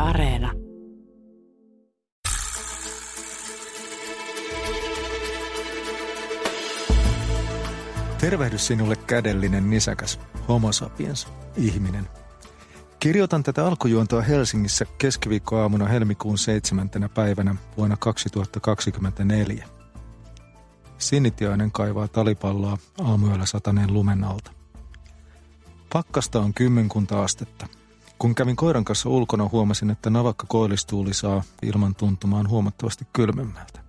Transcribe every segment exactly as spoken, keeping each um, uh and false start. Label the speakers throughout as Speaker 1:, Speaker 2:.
Speaker 1: Areena.
Speaker 2: Tervehdys sinulle kädellinen nisäkäs, homo sapiens, ihminen. Kirjoitan tätä alkujuontoa Helsingissä keskiviikkoaamuna helmikuun seitsemäntenä päivänä vuonna kaksituhattakaksikymmentäneljä. Sinitiainen kaivaa talipalloa aamuyöllä sataneen lumen alta. Pakkasta on kymmenkunta astetta. Kun kävin koiran kanssa ulkona, huomasin, että navakka koillistuuli saa ilman tuntumaan huomattavasti kylmemmältä.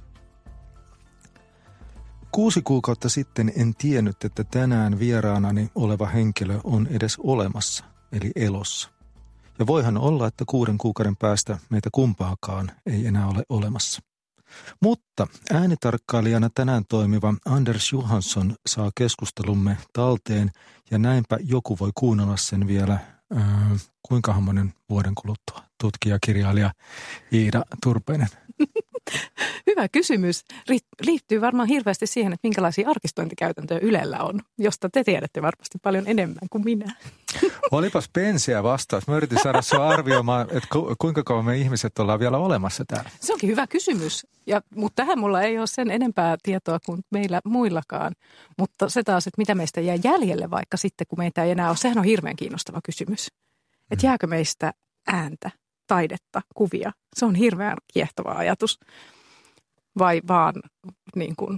Speaker 2: Kuusi kuukautta sitten en tiennyt, että tänään vieraanani oleva henkilö on edes olemassa, eli elossa. Ja voihan olla, että kuuden kuukauden päästä meitä kumpaakaan ei enää ole olemassa. Mutta äänitarkkailijana tänään toimiva Anders Johansson saa keskustelumme talteen ja näinpä joku voi kuunnella sen vielä äh, kuinkahan monen vuoden kuluttua, tutkijakirjailija Iida Turpeinen.
Speaker 3: Hyvä kysymys. Liittyy varmaan hirveästi siihen, että minkälaisia arkistointikäytäntöjä Ylellä on, josta te tiedätte varmasti paljon enemmän kuin minä.
Speaker 2: Olipas pensiä vastaus. Mä yritin saada sinua arvioimaan, että ku, kuinka kauan me ihmiset ollaan vielä olemassa täällä.
Speaker 3: Se onkin hyvä kysymys, ja, mutta tähän mulla ei ole sen enempää tietoa kuin meillä muillakaan. Mutta se taas, että mitä meistä jää jäljelle vaikka sitten, kun meitä ei enää ole, sehän on hirveän kiinnostava kysymys. Että jääkö meistä ääntä, taidetta, kuvia? Se on hirveän kiehtova ajatus. Vai vaan niin kuin,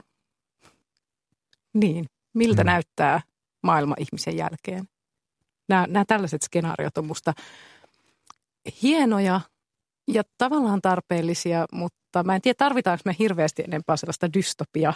Speaker 3: niin, miltä hmm. näyttää maailma ihmisen jälkeen? Nämä, nämä tällaiset skenaariot on musta hienoja ja tavallaan tarpeellisia, mutta mä en tiedä, tarvitaanko me hirveästi enempää sellaista dystopia,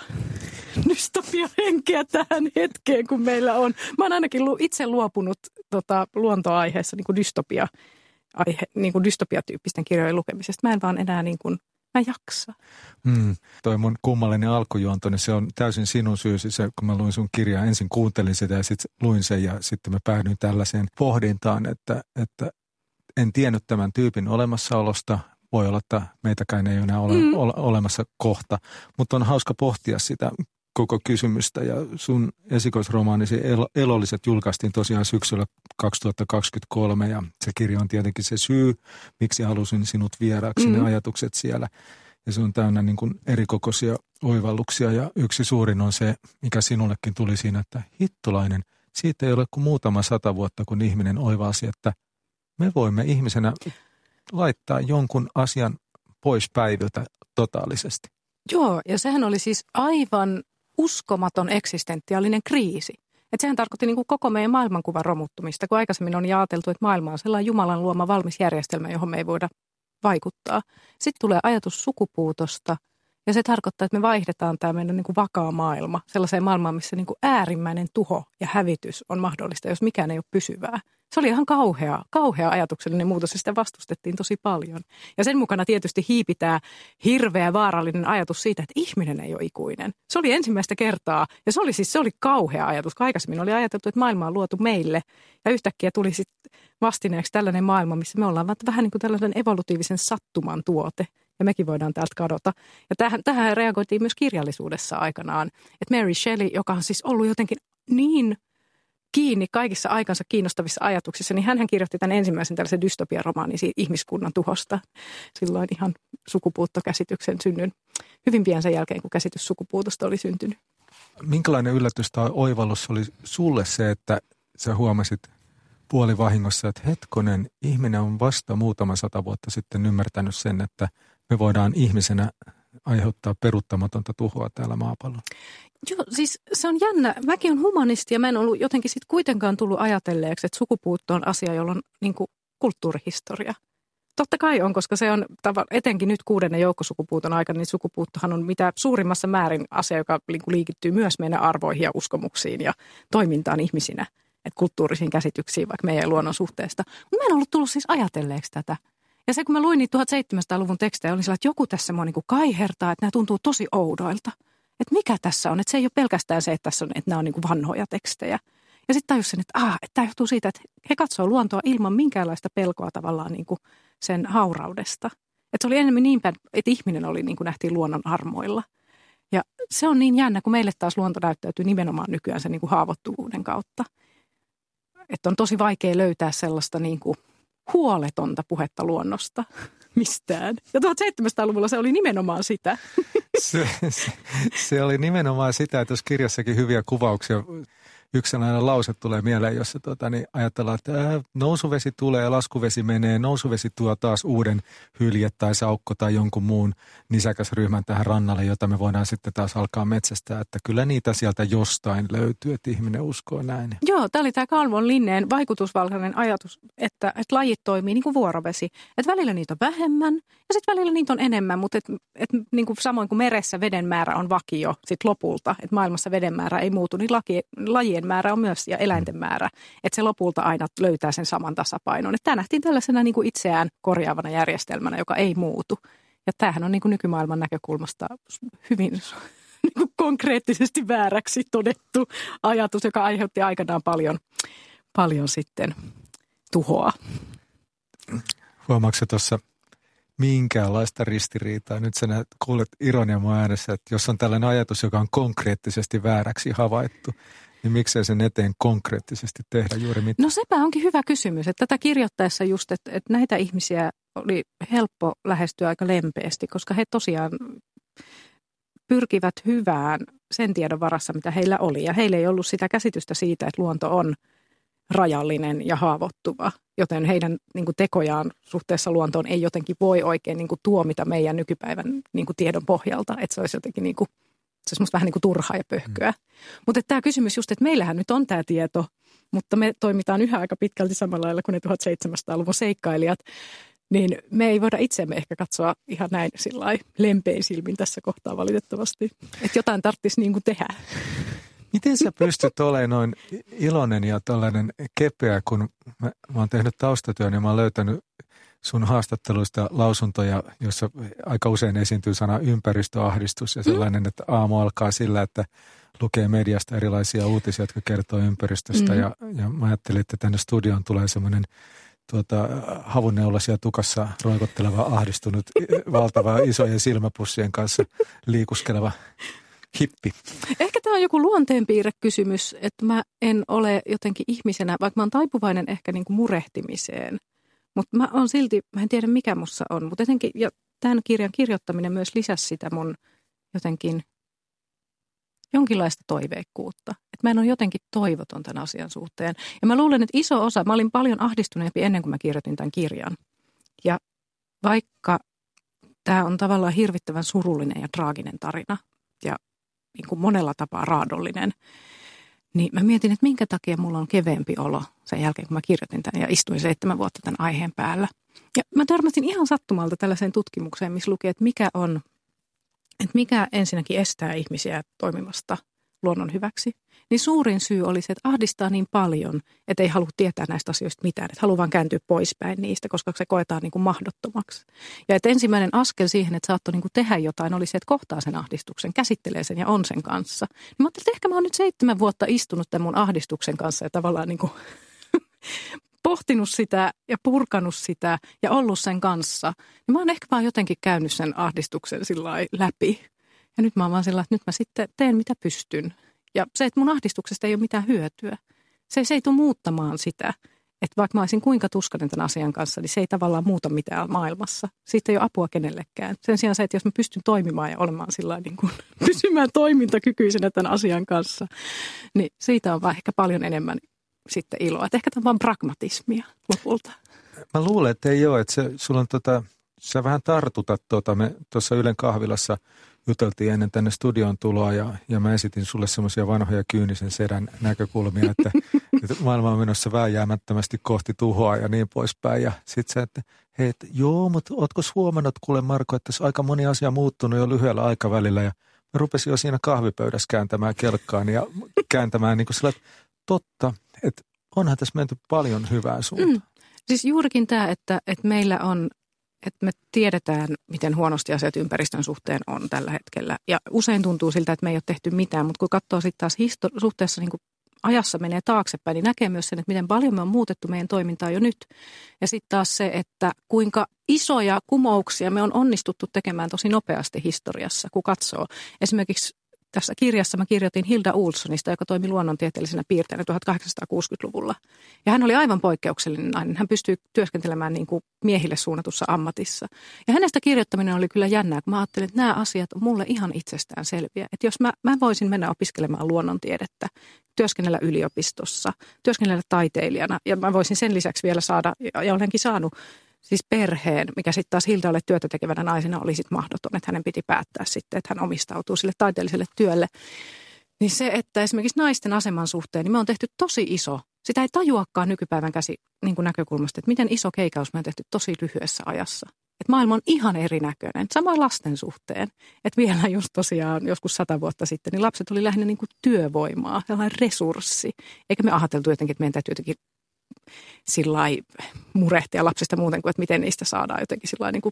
Speaker 3: dystopia-henkeä tähän hetkeen, kun meillä on. Mä oon ainakin itse luopunut tota, luontoaiheessa niin kuin dystopia, aihe, niin kuin dystopiatyyppisten kirjojen lukemisesta. Mä en vaan enää niin kuin mä jaksa.
Speaker 2: Mm, toi mun kummallinen alkujuonto, niin se on täysin sinun syysi. Se, kun mä luin sun kirjaa, ensin kuuntelin sitä ja sitten luin sen ja sitten mä päädyin tällaiseen pohdintaan, että, että en tiennyt tämän tyypin olemassaolosta. Voi olla, että meitäkään ei enää ole mm. ole olemassa kohta, mutta on hauska pohtia sitä koko kysymystä. Ja sun esikoisromaanisi Elolliset julkaistiin tosiaan syksyllä kaksituhattakaksikymmentäkolme ja se kirja on tietenkin se syy, miksi halusin sinut vieraaksi, mm. ne ajatukset siellä. Ja se on täynnä niin kuin erikokoisia oivalluksia ja yksi suurin on se, mikä sinullekin tuli siinä, että hittolainen, siitä ei ole kuin muutama sata vuotta, kun ihminen oivalsi, että me voimme ihmisenä laittaa jonkun asian pois päiviltä totaalisesti.
Speaker 3: Joo, ja sehän oli siis aivan uskomaton eksistentiaalinen kriisi. Että sehän tarkoitti niin kuin koko meidän maailmankuvan romuttumista, kun aikaisemmin on ajateltu, että maailma on sellainen Jumalan luoma valmis järjestelmä, johon me ei voida vaikuttaa. Sitten tulee ajatus sukupuutosta ja se tarkoittaa, että me vaihdetaan tämä meidän niin kuin vakaa maailma sellaiseen maailmaan, missä niin kuin äärimmäinen tuho ja hävitys on mahdollista, jos mikään ei ole pysyvää. Se oli ihan kauhea, kauhea ajatuksellinen muutos ja sitä vastustettiin tosi paljon. Ja sen mukana tietysti hiipi tämä hirveä vaarallinen ajatus siitä, että ihminen ei ole ikuinen. Se oli ensimmäistä kertaa ja se oli siis se oli kauhea ajatus. Aikaisemmin oli ajateltu, että maailma on luotu meille ja yhtäkkiä tuli sitten vastineeksi tällainen maailma, missä me ollaan vähän niin kuin tällaisen evolutiivisen sattuman tuote. Ja mekin voidaan täältä kadota. Ja tähän, tähän reagoitiin myös kirjallisuudessa aikanaan. Että Mary Shelley, joka on siis ollut jotenkin niin kiinni kaikissa aikansa kiinnostavissa ajatuksissa, niin hänhän kirjoitti tämän ensimmäisen tällaisen dystopiaromaanin ihmiskunnan tuhosta. Silloin ihan sukupuuttokäsityksen synnyn hyvin pian sen jälkeen, kun käsitys sukupuutosta oli syntynyt.
Speaker 2: Minkälainen yllätys tai oivallus oli sulle se, että sä huomasit puolivahingossa, että hetkonen, ihminen on vasta muutama sata vuotta sitten ymmärtänyt sen, että me voidaan ihmisenä aiheuttaa peruuttamatonta tuhoa täällä maapallolla.
Speaker 3: Joo, siis se on jännä. Mäkin olen humanisti ja mä en ollut jotenkin sit kuitenkaan tullut ajatelleeksi, että sukupuutto on asia, jolla on niin kuin kulttuurihistoria. Totta kai on, koska se on etenkin nyt kuudennen joukkosukupuuton aikana, niin sukupuuttohan on mitä suurimmassa määrin asia, joka linkittyy myös meidän arvoihin ja uskomuksiin ja toimintaan ihmisinä. Että kulttuurisiin käsityksiin vaikka meidän luonnon suhteesta. Mutta mä en ollut tullut siis ajatelleeksi tätä. Ja se kun mä luin niitä tuhatseitsemänsataaluvun tekstejä, oli sillä, että joku tässä mua niin kuin kaihertaa, että nämä tuntuu tosi oudoilta. Että mikä tässä on, että se ei ole pelkästään se, että tässä on, että nämä on niin kuin vanhoja tekstejä. Ja sitten tajusin, että, ah, että tämä johtuu siitä, että he katsoo luontoa ilman minkäänlaista pelkoa tavallaan niin kuin sen hauraudesta. Että se oli enemmän niin päin, että ihminen oli niin kuin nähtiin luonnon armoilla. Ja se on niin jännä, kun meille taas luonto näyttäytyy nimenomaan nykyään sen niin kuin haavoittuvuuden kautta. Että on tosi vaikea löytää sellaista niin kuin huoletonta puhetta luonnosta mistään. Ja tuhatseitsemänsataaluvulla se oli nimenomaan sitä.
Speaker 2: Se, se, se oli nimenomaan sitä, että jos kirjassakin hyviä kuvauksia, yksi sellainen lause tulee mieleen, jossa tuota, niin ajatellaan, että ää, nousuvesi tulee ja laskuvesi menee. Nousuvesi tuo taas uuden hylje tai saukko tai jonkun muun nisäkäsryhmän tähän rannalle, jota me voidaan sitten taas alkaa metsästää. Että kyllä niitä sieltä jostain löytyy, että ihminen uskoo näin.
Speaker 3: Joo, tämä oli tämä Carl von Linnén vaikutusvaltainen ajatus, että, että lajit toimii niin kuin vuorovesi. Että välillä niitä on vähemmän ja sitten välillä niitä on enemmän, mutta et, et, niin kuin samoin kuin meressä veden määrä on vakio sit lopulta, että maailmassa veden määrä ei muutu, niin laki, lajien määrä on myös ja eläinten määrä, että se lopulta aina löytää sen saman tasapainon. Että tämä nähtiin tällaisena niin kuin itseään korjaavana järjestelmänä, joka ei muutu. Ja tämähän on niin kuin nykymaailman näkökulmasta hyvin niin kuin konkreettisesti vääräksi todettu ajatus, joka aiheutti aikanaan paljon, paljon sitten tuhoa.
Speaker 2: Huomaatko tuossa minkäänlaista ristiriitaa? Nyt sä näet, kuulet ironia mun äänessä, että jos on tällainen ajatus, joka on konkreettisesti vääräksi havaittu, niin miksei sen eteen konkreettisesti tehdä juuri mitään?
Speaker 3: No sepä onkin hyvä kysymys, että tätä kirjoittaessa just, että, että näitä ihmisiä oli helppo lähestyä aika lempeästi, koska he tosiaan pyrkivät hyvään sen tiedon varassa, mitä heillä oli. Ja heillä ei ollut sitä käsitystä siitä, että luonto on rajallinen ja haavoittuva, joten heidän niin kuin tekojaan suhteessa luontoon ei jotenkin voi oikein niin kuin tuomita meidän nykypäivän niin kuin tiedon pohjalta, että se olisi jotenkin niin kuin, se olisi musta vähän niin kuin turhaa ja pöhköä. Mm. Mutta tämä kysymys just, että meillähän nyt on tämä tieto, mutta me toimitaan yhä aika pitkälti samalla lailla kuin ne tuhatseitsemänsataaluvun seikkailijat, niin me ei voida itsemme ehkä katsoa ihan näin sillai lempein silmin tässä kohtaa valitettavasti, että jotain tarvitsisi niin kuin tehdä.
Speaker 2: Miten sä pystyt olemaan noin iloinen ja tällainen kepeä, kun mä, mä oon tehnyt taustatyön ja mä oon löytänyt sun haastatteluista lausuntoja, jossa aika usein esiintyy sana ympäristöahdistus ja sellainen, että aamu alkaa sillä, että lukee mediasta erilaisia uutisia, jotka kertoo ympäristöstä mm. ja, ja mä ajattelin, että tänne studioon tulee semmoinen tuota, havunneulasia tukassa roikotteleva, ahdistunut, valtava isojen silmäpussien kanssa liikuskeleva hippi. Ehkä
Speaker 3: tämä on joku luonteenpiirrekysymys, että mä en ole jotenkin ihmisenä, vaikka mä oon taipuvainen ehkä niin kuin murehtimiseen, mutta mä oon silti, mä en tiedä mikä mussa on, mutta jotenkin, ja tämän kirjan kirjoittaminen myös lisäsi sitä mun jotenkin jonkinlaista toiveikkuutta. Että mä en ole jotenkin toivoton tämän asian suhteen. Ja mä luulen, että iso osa, mä olin paljon ahdistuneempi ennen kuin mä kirjoitin tämän kirjan. Ja vaikka tämä on tavallaan hirvittävän surullinen ja traaginen tarina ja niin kuin monella tapaa raadollinen, niin mä mietin, että minkä takia mulla on keveempi olo sen jälkeen, kun mä kirjoitin tämän ja istuin seitsemän vuotta tämän aiheen päällä. Ja mä törmäsin ihan sattumalta tällaiseen tutkimukseen, missä lukee, että mikä on, että mikä ensinnäkin estää ihmisiä toimimasta luonnon hyväksi. Niin suurin syy oli se, että ahdistaa niin paljon, että ei halua tietää näistä asioista mitään. Että haluaa vaan kääntyä poispäin niistä, koska se koetaan niin kuin mahdottomaksi. Ja että ensimmäinen askel siihen, että saattoi niin kuin tehdä jotain, oli se, että kohtaa sen ahdistuksen, käsittelee sen ja on sen kanssa. Niin mä ajattelin, että ehkä mä oon nyt seitsemän vuotta istunut tämän mun ahdistuksen kanssa ja tavallaan niin kuin pohtinut sitä ja purkanut sitä ja ollut sen kanssa. Niin mä oon ehkä vaan jotenkin käynyt sen ahdistuksen sillä läpi. Ja nyt mä oon vaan sillä, että nyt mä sitten teen mitä pystyn. Ja se, että mun ahdistuksesta ei ole mitään hyötyä. Se, se ei tule muuttamaan sitä, että vaikka mä olisin kuinka tuskainen tämän asian kanssa, niin se ei tavallaan muuta mitään maailmassa. Siitä ei ole apua kenellekään. Sen sijaan se, että jos mä pystyn toimimaan ja olemaan sillä niin kuin pysymään toimintakykyisenä tämän asian kanssa, niin siitä on vaan ehkä paljon enemmän sitten iloa. Että ehkä tämä on vaan pragmatismia lopulta.
Speaker 2: Mä luulen, että ei ole. Että se, sulla on tota, sä vähän tartutat tuota. Me tuossa Ylen kahvilassa juteltiin ennen tänne studioon tuloa ja, ja mä esitin sulle semmoisia vanhoja kyynisen sedän näkökulmia, että, että maailma on menossa vääjäämättömästi kohti tuhoa ja niin poispäin. Ja sit sä, että hei, että joo, mutta ootko huomannut kuule Marko, että tässä aika moni asia muuttunut jo lyhyellä aikavälillä ja mä rupesin jo siinä kahvipöydässä kääntämään kelkkaan ja kääntämään niin kuin sillä, että totta, että onhan tässä menty paljon hyvää suuntaan. Mm.
Speaker 3: Siis juurikin tämä, että, että meillä on, että me tiedetään, miten huonosti asiat ympäristön suhteen on tällä hetkellä. Ja usein tuntuu siltä, että me ei ole tehty mitään, mutta kun katsoo sitten taas histori- suhteessa niin kuin ajassa menee taaksepäin, niin näkee myös sen, että miten paljon me on muutettu meidän toimintaa jo nyt. Ja sitten taas se, että kuinka isoja kumouksia me on onnistuttu tekemään tosi nopeasti historiassa, kun katsoo. Esimerkiksi tässä kirjassa mä kirjoitin Hilda Olssonista, joka toimi luonnontieteellisenä piirteenä tuhatkahdeksansataakuusikymmentäluvulla. Ja hän oli aivan poikkeuksellinen nainen. Hän pystyi työskentelemään niin kuin miehille suunnatussa ammatissa. Ja hänestä kirjoittaminen oli kyllä jännää, kun mä ajattelin, että nämä asiat on mulle ihan itsestään selviä. Että jos mä, mä voisin mennä opiskelemaan luonnontiedettä, työskennellä yliopistossa, työskennellä taiteilijana ja mä voisin sen lisäksi vielä saada, ja olenkin saanut siis perheen, mikä sitten taas Hildalle työtä tekevänä naisena oli sitten mahdoton, että hänen piti päättää sitten, että hän omistautuu sille taiteelliselle työlle. Niin se, että esimerkiksi naisten aseman suhteen, niin me on tehty tosi iso, sitä ei tajuakaan nykypäivän käsi niin kuin näkökulmasta, että miten iso keikaus me on tehty tosi lyhyessä ajassa. Että maailma on ihan erinäköinen, samoin lasten suhteen. Että vielä just tosiaan joskus sata vuotta sitten, niin lapset oli lähinnä niin kuin työvoimaa, sellainen resurssi. Eikä me ajateltu jotenkin, että meidän täytyy jotenkin sillai murehtia lapsista muuten kuin, että miten niistä saadaan jotenkin sillai niin kuin,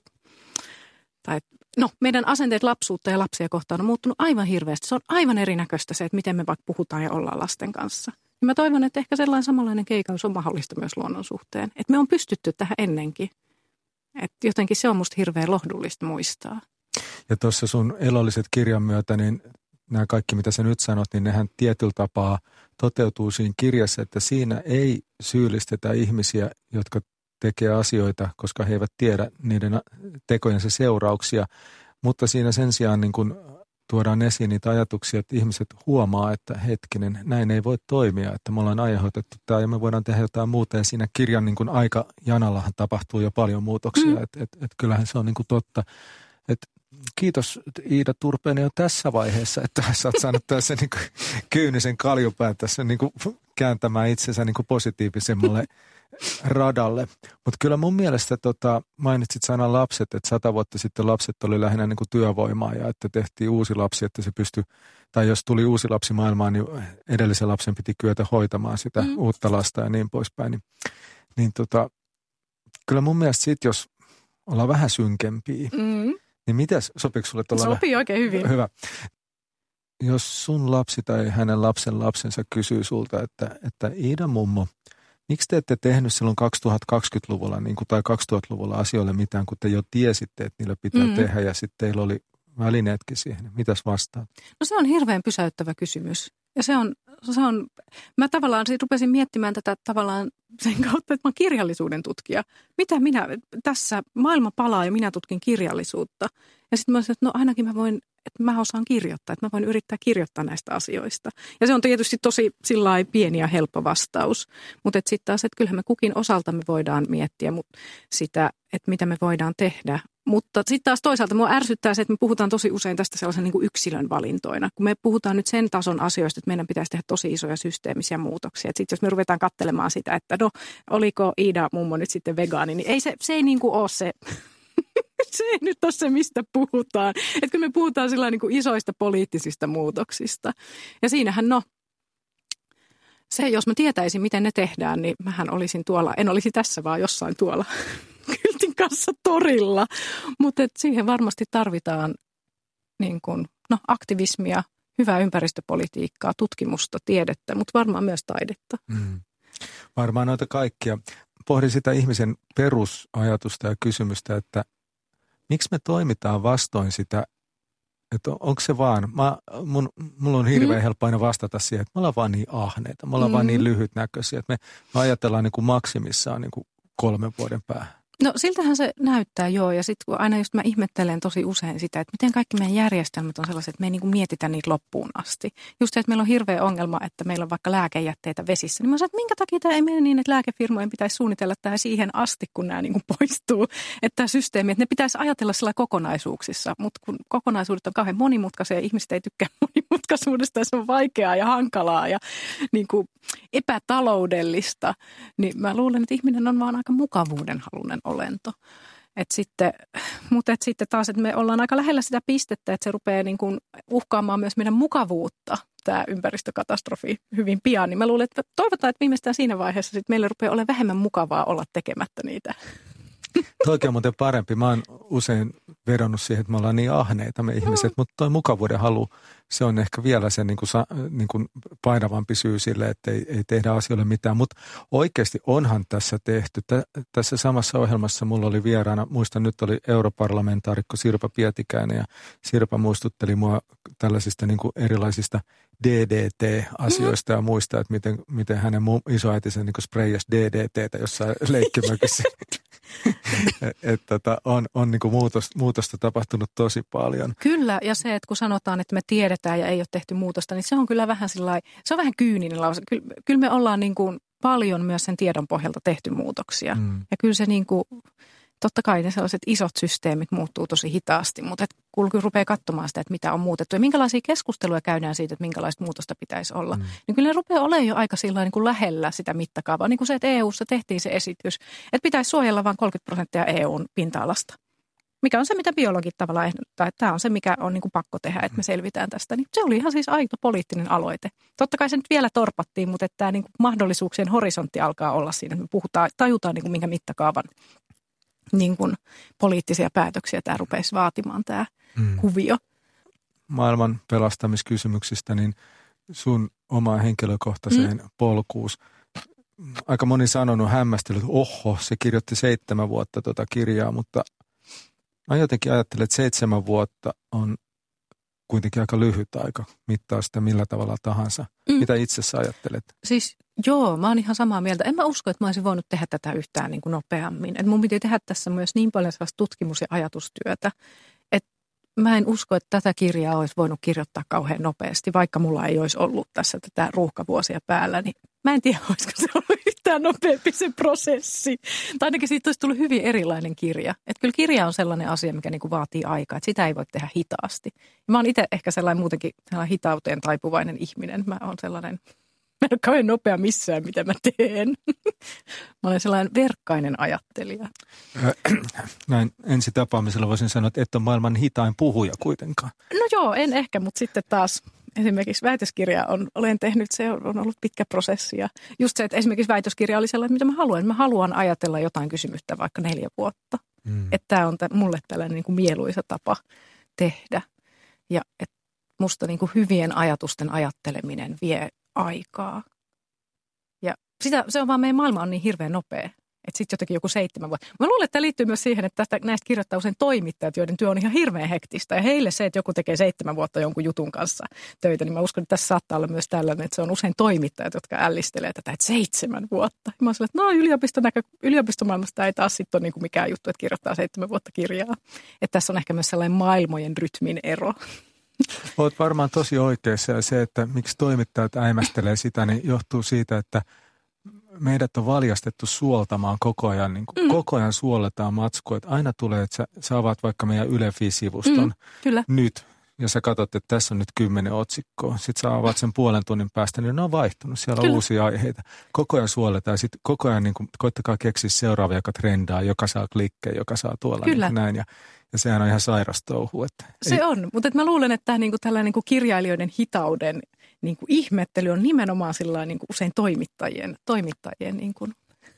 Speaker 3: tai no meidän asenteet lapsuutta ja lapsia kohtaan on muuttunut aivan hirveästi. Se on aivan erinäköistä se, että miten me vaikka puhutaan ja ollaan lasten kanssa. Ja mä toivon, että ehkä sellainen samanlainen keikaus on mahdollista myös luonnon suhteen. Että me on pystytty tähän ennenkin. Että jotenkin se on musta hirveän lohdullista muistaa.
Speaker 2: Ja tuossa sun elolliset kirjan myötä, niin nämä kaikki mitä sä nyt sanot, niin nehän tietyllä tapaa toteutuu siinä kirjassa, että siinä ei syyllistetä ihmisiä, jotka tekee asioita, koska he eivät tiedä niiden tekojensa seurauksia. Mutta siinä sen sijaan niin kun tuodaan esiin niitä ajatuksia, että ihmiset huomaa, että hetkinen, näin ei voi toimia, että me ollaan aiheutettu tämä ja me voidaan tehdä jotain muuta. Ja siinä kirjan niin kun aikajanallahan tapahtuu jo paljon muutoksia, mm. että et, et kyllähän se on niin kun totta. Et kiitos Iida Turpeinen jo tässä vaiheessa, että sä oot saanut tässä niin kuin kyynisen kaljupään tässä niin kuin kääntämään itsensä niin kuin positiivisemmalle radalle. Mutta kyllä mun mielestä tota, mainitsit sanan lapset, että sata vuotta sitten lapset oli lähinnä niin kuin työvoimaa ja että tehtiin uusi lapsi, että se pystyi, tai jos tuli uusi lapsi maailmaan, niin edellisen lapsen piti kyetä hoitamaan sitä mm. uutta lasta ja niin poispäin. Niin, niin tota, kyllä mun mielestä sit, jos ollaan vähän synkempiä, mm. niin mitäs, sopiiko sulle tuolla?
Speaker 3: Sopii oikein hyvin.
Speaker 2: Hyvä. Jos sun lapsi tai hänen lapsen lapsensa kysyy sulta, että, että Iida mummo, miksi te ette tehnyt silloin kaksituhattakaksikymmentäluvulla niin kuin, tai kaksituhattaluvulla asioille mitään, kun te jo tiesitte, että niillä pitää mm. tehdä ja sitten teillä oli välineetkin siihen. Mitäs vastaat?
Speaker 3: No se on hirveän pysäyttävä kysymys. Ja se on, se on mä tavallaan sit rupesin miettimään tätä tavallaan sen kautta, että mä oon kirjallisuuden tutkija. Mitä minä, tässä maailma palaa ja minä tutkin kirjallisuutta. Ja sitten mä olisin, että no ainakin mä voin, että mä osaan kirjoittaa, että mä voin yrittää kirjoittaa näistä asioista. Ja se on tietysti tosi sillai pieni ja helppo vastaus. Mutta sitten taas, että kyllähän me kukin osaltamme voidaan miettiä sitä, että mitä me voidaan tehdä. Mutta sitten taas toisaalta mua ärsyttää se, että me puhutaan tosi usein tästä sellaisen niin kuin yksilön valintoina. Kun me puhutaan nyt sen tason asioista, että meidän pitäisi tehdä tosi isoja systeemisiä muutoksia. Sitten jos me ruvetaan katselemaan sitä, että no oliko Iida mummo nyt sitten vegaani, niin ei se, se ei niin kuin ole se... Se ei nyt ole se, mistä puhutaan. Että kun me puhutaan sillä niin kuin isoista poliittisista muutoksista. Ja siinähän no, se jos mä tietäisin, miten ne tehdään, niin mähän olisin tuolla, en olisi tässä vaan jossain tuolla kyltin kanssa torilla. Mutta siihen varmasti tarvitaan niin kuin, no, aktivismia, hyvää ympäristöpolitiikkaa, tutkimusta, tiedettä, mutta varmaan myös taidetta. Mm.
Speaker 2: Varmaan noita kaikkia. Pohdin sitä ihmisen perusajatusta ja kysymystä, että miksi me toimitaan vastoin sitä, että onko se vaan, mä, mun, mulla on hirveän mm. helppo aina vastata siihen, että me ollaan vaan niin ahneita, me ollaan mm. vaan niin lyhytnäköisiä, että me, me ajatellaan niin kuin maksimissaan niin kuin kolmen vuoden päähän.
Speaker 3: No siltähän se näyttää joo, ja sitten kun aina just mä ihmettelen tosi usein sitä, että miten kaikki meidän järjestelmät on sellaiset, että me ei niin kuin mietitä niitä loppuun asti. Just se, että meillä on hirveä ongelma, että meillä on vaikka lääkejätteitä vesissä, niin mä sanon, että minkä takia tämä ei mene niin, että lääkefirmojen pitäisi suunnitella tämä siihen asti, kun nämä niin kuin poistuu. Että tämä systeemi, että ne pitäisi ajatella sillä kokonaisuuksissa, mutta kun kokonaisuudet on kauhean monimutkaisia ja ihmiset ei tykkää monimutkaisuudesta ja se on vaikeaa ja hankalaa ja niin kuin epätaloudellista, niin mä luulen, että ihminen on vaan aika mukavuudenhaluinen olento. Et sitten, mutta et sitten taas, että me ollaan aika lähellä sitä pistettä, että se rupeaa niin kuin uhkaamaan myös meidän mukavuutta, tämä ympäristökatastrofi hyvin pian. Niin mä luulen, että toivotaan, että viimeistään siinä vaiheessa sitten meille rupeaa olemaan vähemmän mukavaa olla tekemättä niitä.
Speaker 2: Toikin on muuten parempi. Mä oon usein vedonnut siihen, että me ollaan niin ahneita me ihmiset, no. mutta toi mukavuuden halu, se on ehkä vielä se niin kuin, niin kuin painavampi syy sille, että ei, ei tehdä asioille mitään. Mutta oikeasti onhan tässä tehty. Tä, tässä samassa ohjelmassa mulla oli vieraana, muistan nyt oli europarlamentaarikko Sirpa Pietikäinen ja Sirpa muistutteli mua tällaisista niin kuin erilaisista D D T-asioista ja muista, että miten, miten hänen isoäitinsä niin spreijasi D D T:tä jossain leikkimökissä. että et, on, on niin kuin muutosta, muutosta tapahtunut tosi paljon.
Speaker 3: Kyllä, ja se, että kun sanotaan, että me tiedetään ja ei ole tehty muutosta, niin se on kyllä vähän sillai, se on vähän kyyninen lause. Kyllä, kyllä me ollaan niin kuin paljon myös sen tiedon pohjalta tehty muutoksia. Mm. Ja kyllä se niin kuin, totta kai ne sellaiset isot systeemit muuttuu tosi hitaasti, mutta et kun rupeaa katsomaan sitä, että mitä on muutettu ja minkälaisia keskusteluja käydään siitä, että minkälaista muutosta pitäisi olla, mm. niin kyllä ne rupeaa olemaan jo aika sillä niin kuin lähellä sitä mittakaavaa. Niin kuin se, että E U:ssa tehtiin se esitys, että pitäisi suojella vain kolmekymmentä prosenttia E U:n pinta-alasta. Mikä on se, mitä biologit tavallaan ehdottaa, että tämä on se, mikä on niin kuin pakko tehdä, että me selvitään tästä. Niin se oli ihan siis aito poliittinen aloite. Totta kai se nyt vielä torpattiin, mutta että tämä niin kuin mahdollisuuksien horisontti alkaa olla siinä, että me puhutaan, tajutaan niin kuin minkä mittakaavan niin kuin poliittisia päätöksiä tämä rupeisi vaatimaan tämä mm. kuvio.
Speaker 2: Maailman pelastamiskysymyksistä, niin sun oma henkilökohtaiseen mm. polkuus. Aika moni sanonut hämmästellyt, että oho, se kirjoitti seitsemän vuotta tuota kirjaa, mutta mä jotenkin ajattelen, että seitsemän vuotta on kuitenkin aika lyhyt aika mittaa sitä millä tavalla tahansa. Mm. Mitä itse sä ajattelet?
Speaker 3: Siis joo, mä oon ihan samaa mieltä. En mä usko, että mä olisin voinut tehdä tätä yhtään niin kuin nopeammin. Et mun piti tehdä tässä myös niin paljon sellaista tutkimus- ja ajatustyötä, että mä en usko, että tätä kirjaa olisi voinut kirjoittaa kauhean nopeasti, vaikka mulla ei olisi ollut tässä tätä ruuhkavuosia päällä, niin mä en tiedä, olisiko se ollut yhtään nopeampi se prosessi. Tai ainakin siitä olisi tullut hyvin erilainen kirja. Että kyllä kirja on sellainen asia, mikä niin kuin vaatii aikaa, että sitä ei voi tehdä hitaasti. Ja mä oon itse ehkä sellainen muutenkin sellainen hitauteen taipuvainen ihminen. Mä oon sellainen, mä en ole kauhean nopea missään, mitä mä teen. Mä olen sellainen verkkainen ajattelija.
Speaker 2: Näin ensi tapaamisella voisin sanoa, että et ole maailman hitain puhuja kuitenkaan.
Speaker 3: No joo, en ehkä, mutta sitten taas esimerkiksi väitöskirja on, olen tehnyt, se on ollut pitkä prosessi. Ja just se, että esimerkiksi väitöskirja oli sellainen, mitä mä haluan. Mä haluan ajatella jotain kysymystä vaikka neljä vuotta. Mm. Että tämä on t- mulle tällainen niin kuin mieluisa tapa tehdä. Ja että musta niin kuin hyvien ajatusten ajatteleminen vie aikaa. Ja sitä, se on vaan, meidän maailma on niin hirveän nopea. Että sitten jotenkin joku seitsemän vuotta. Mä luulen, että tämä liittyy myös siihen, että tästä, näistä kirjoittaa usein toimittajat, joiden työ on ihan hirveän hektistä. Ja heille se, että joku tekee seitsemän vuotta jonkun jutun kanssa töitä, niin mä uskon, että tässä saattaa olla myös tällainen, että se on usein toimittajat, jotka ällistelee tätä, että seitsemän vuotta. Ja mä oon sillä, että no yliopiston näkö, yliopistomaailmasta ei taas sitten ole niin kuin mikään juttu, että kirjoittaa seitsemän vuotta kirjaa. Että tässä on ehkä myös sellainen maailmojen rytmin ero.
Speaker 2: Olet varmaan tosi oikeassa ja se, että miksi toimittajat äimästelee sitä, niin johtuu siitä, että meidät on valjastettu suoltamaan koko ajan, niin kuin mm. koko ajan suoletaan matskua, että aina tulee, että sä, sä avaat vaikka meidän Yle Fi-sivuston mm, nyt ja sä katsot, että tässä on nyt kymmenen otsikkoa. Sitten sä avaat sen puolen tunnin päästä, niin ne on vaihtunut, siellä on uusia aiheita. Koko ajan suoletaan ja sitten koko ajan niin kuin, koittakaa keksiä seuraavia, joka trendaa, joka saa klikkejä, joka saa tuolla niin näin ja Ja sehän on ihan sairas touhu. Että
Speaker 3: se ei. On, mutta mä luulen, että tämä niinku tällainen niinku kirjailijoiden hitauden niinku ihmettely on nimenomaan sillain niinku usein toimittajien, toimittajien niinku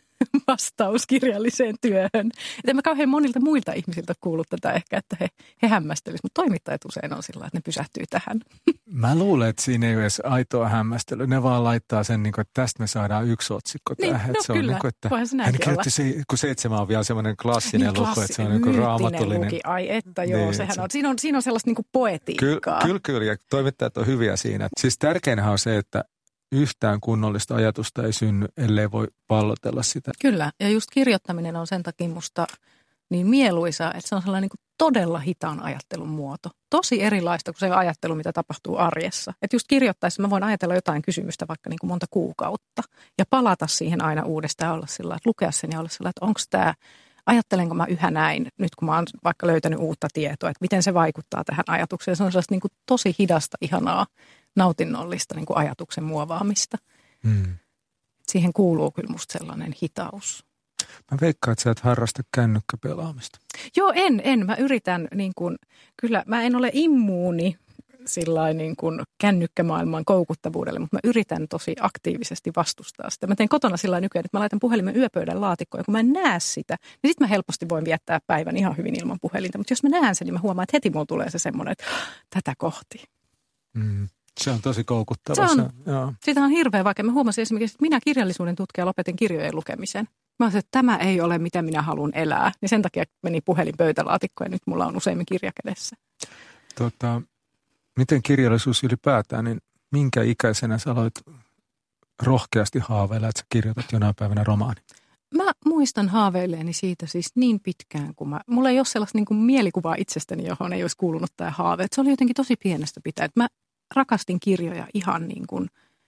Speaker 3: vastaus kirjalliseen työhön. Et en mä kauhean monilta muilta ihmisiltä kuullut tätä ehkä, että he, he hämmästelisivät, mutta toimittajat usein on sillä, että ne pysähtyy tähän. Mä
Speaker 2: luulen, että siinä ei ole edes aitoa hämmästelyä. Ne vaan laittaa sen, että tästä me saadaan yksi otsikko
Speaker 3: niin,
Speaker 2: tähän.
Speaker 3: No
Speaker 2: se
Speaker 3: kyllä,
Speaker 2: on, että
Speaker 3: voihan se näinkin olla.
Speaker 2: Se, kun seitsemän on vielä semmoinen klassinen niin, luku, että se on niin raamatullinen.
Speaker 3: Luki. Ai että joo, niin, sehän se on. Siinä on. Siinä on sellaista niin kuin poetiikkaa.
Speaker 2: Kyllä, kyllä, ja toimittajat on hyviä siinä. Siis tärkeinhän on se, että yhtään kunnollista ajatusta ei synny, ellei voi pallotella sitä.
Speaker 3: Kyllä, ja just kirjoittaminen on sen takia musta niin mieluisa, että se on sellainen niin kuin todella hitaan ajattelun muoto. Tosi erilaista kuin se ajattelu, mitä tapahtuu arjessa. Että just kirjoittaessa mä voin ajatella jotain kysymystä vaikka niin kuin monta kuukautta ja palata siihen aina uudestaan ja olla sillä, että lukea sen ja olla sillä, että onko tämä, ajattelenko mä yhä näin, nyt kun mä oon vaikka löytänyt uutta tietoa, että miten se vaikuttaa tähän ajatukseen. Se on sellaista niin kuin tosi hidasta, ihanaa, nautinnollista niin kuin ajatuksen muovaamista. Hmm. Siihen kuuluu kyllä musta sellainen hitaus.
Speaker 2: Mä veikkaan, että sä et harrasta kännykkäpelaamista.
Speaker 3: Joo, en, en. Mä yritän niin kuin, kyllä mä en ole immuuni sillain niin kuin kännykkämaailman koukuttavuudelle, mutta mä yritän tosi aktiivisesti vastustaa sitä. Mä teen kotona sillä nykyään, että mä laitan puhelimen yöpöydän laatikkoon ja kun mä en näe sitä, niin sit mä helposti voin viettää päivän ihan hyvin ilman puhelinta. Mutta jos mä näen sen, niin mä huomaan, että heti mulla tulee se semmoinen, että tätä kohti.
Speaker 2: Mm. Se on tosi koukuttava.
Speaker 3: Se on,
Speaker 2: se, joo.
Speaker 3: Sitä on hirveän vaikea. Mä huomasin esimerkiksi, että minä kirjallisuuden tutkija lopetin kirjojen lukemisen. Mä olisin, että tämä ei ole, mitä minä haluan elää. Niin sen takia meni puhelin pöytälaatikkoon ja nyt mulla on useimmin kirja kädessä.
Speaker 2: Tota, miten kirjallisuus ylipäätään, niin minkä ikäisenä sä aloit rohkeasti haaveilla, että sä kirjoitat jonain päivänä romaani?
Speaker 3: Mä muistan haaveilleeni siitä siis niin pitkään, kun mä, mulla ei ole sellaista niin kuin mielikuvaa itsestäni, johon ei olisi kuulunut tämä haave. Et se oli jotenkin tosi pienestä pitäen. Mä rakastin kirjoja ihan niin kuin,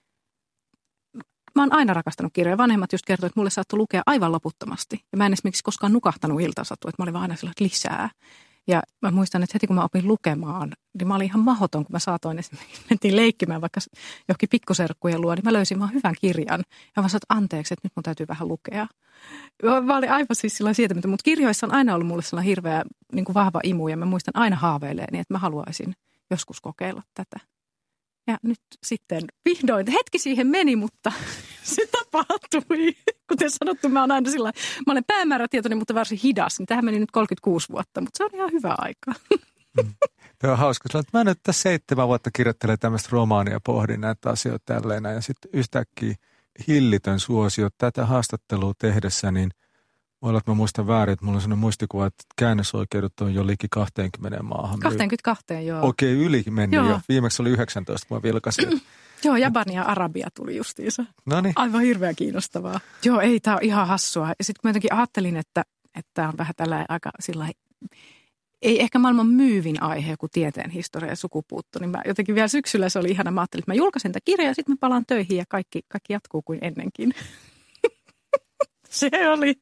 Speaker 3: mä oon aina rakastanut kirjoja. Vanhemmat just kertoi, että mulle saattoi lukea aivan loputtomasti. Ja mä en esimerkiksi koskaan nukahtanut iltasatu, että mä olin vaan aina sellainen lisää. Ja mä muistan, että heti kun mä opin lukemaan, niin mä olin ihan mahdoton, kun mä saatoin esimerkiksi, mentiin leikkimään vaikka johonkin pikkuserkkujen luo, niin mä löysin vaan hyvän kirjan. Ja mä sanoin, että anteeksi, että nyt mun täytyy vähän lukea. Mä olin aivan siis sillä siitä, mutta kirjoissa on aina ollut mulle sellainen hirveä niin kuin vahva imu, ja mä muistan aina haaveileeni, että mä haluaisin joskus kokeilla tätä. Ja nyt sitten vihdoin, hetki siihen meni, mutta se tapahtui. Kuten sanottu, mä oon aina sillä mä olen päämäärätietoinen, mutta varsin hidas. Niin tähän meni nyt kolmekymmentäkuusi vuotta, mutta se on ihan hyvä aika.
Speaker 2: Mm. Tämä on hauska. Sillä, että mä nyt tässä seitsemän vuotta kirjoittelen tämmöistä romaania, pohdin näitä asioita tälleen. Ja sitten yhtäkkiä hillitön suosio tätä haastattelua tehdessä, niin voi olla, että mä muistan väärin, että mulla on sellainen muistikuva, että käännösoikeudet on jo liki kaksikymmentä maahan.
Speaker 3: kaksikymmentäkaksi, joo.
Speaker 2: Okei, yli meni joo. jo. Viimeksi oli yhdeksäntoista, kun mä vilkasin.
Speaker 3: Joo, Japani ja Arabia tuli justiinsa.
Speaker 2: Noniin.
Speaker 3: Aivan hirveän kiinnostavaa. Joo, ei, tää on ihan hassua. Ja sitten kun mä jotenkin ajattelin, että tämä on vähän tällä aika sillä ei ehkä maailman myyvin aihe, kun tieteen historia ja sukupuutto, niin mä jotenkin vielä syksyllä se oli ihana. Mä ajattelin, että mä julkaisen tätä kirjaa ja sitten mä palaan töihin ja kaikki, kaikki jatkuu kuin ennenkin. Se oli...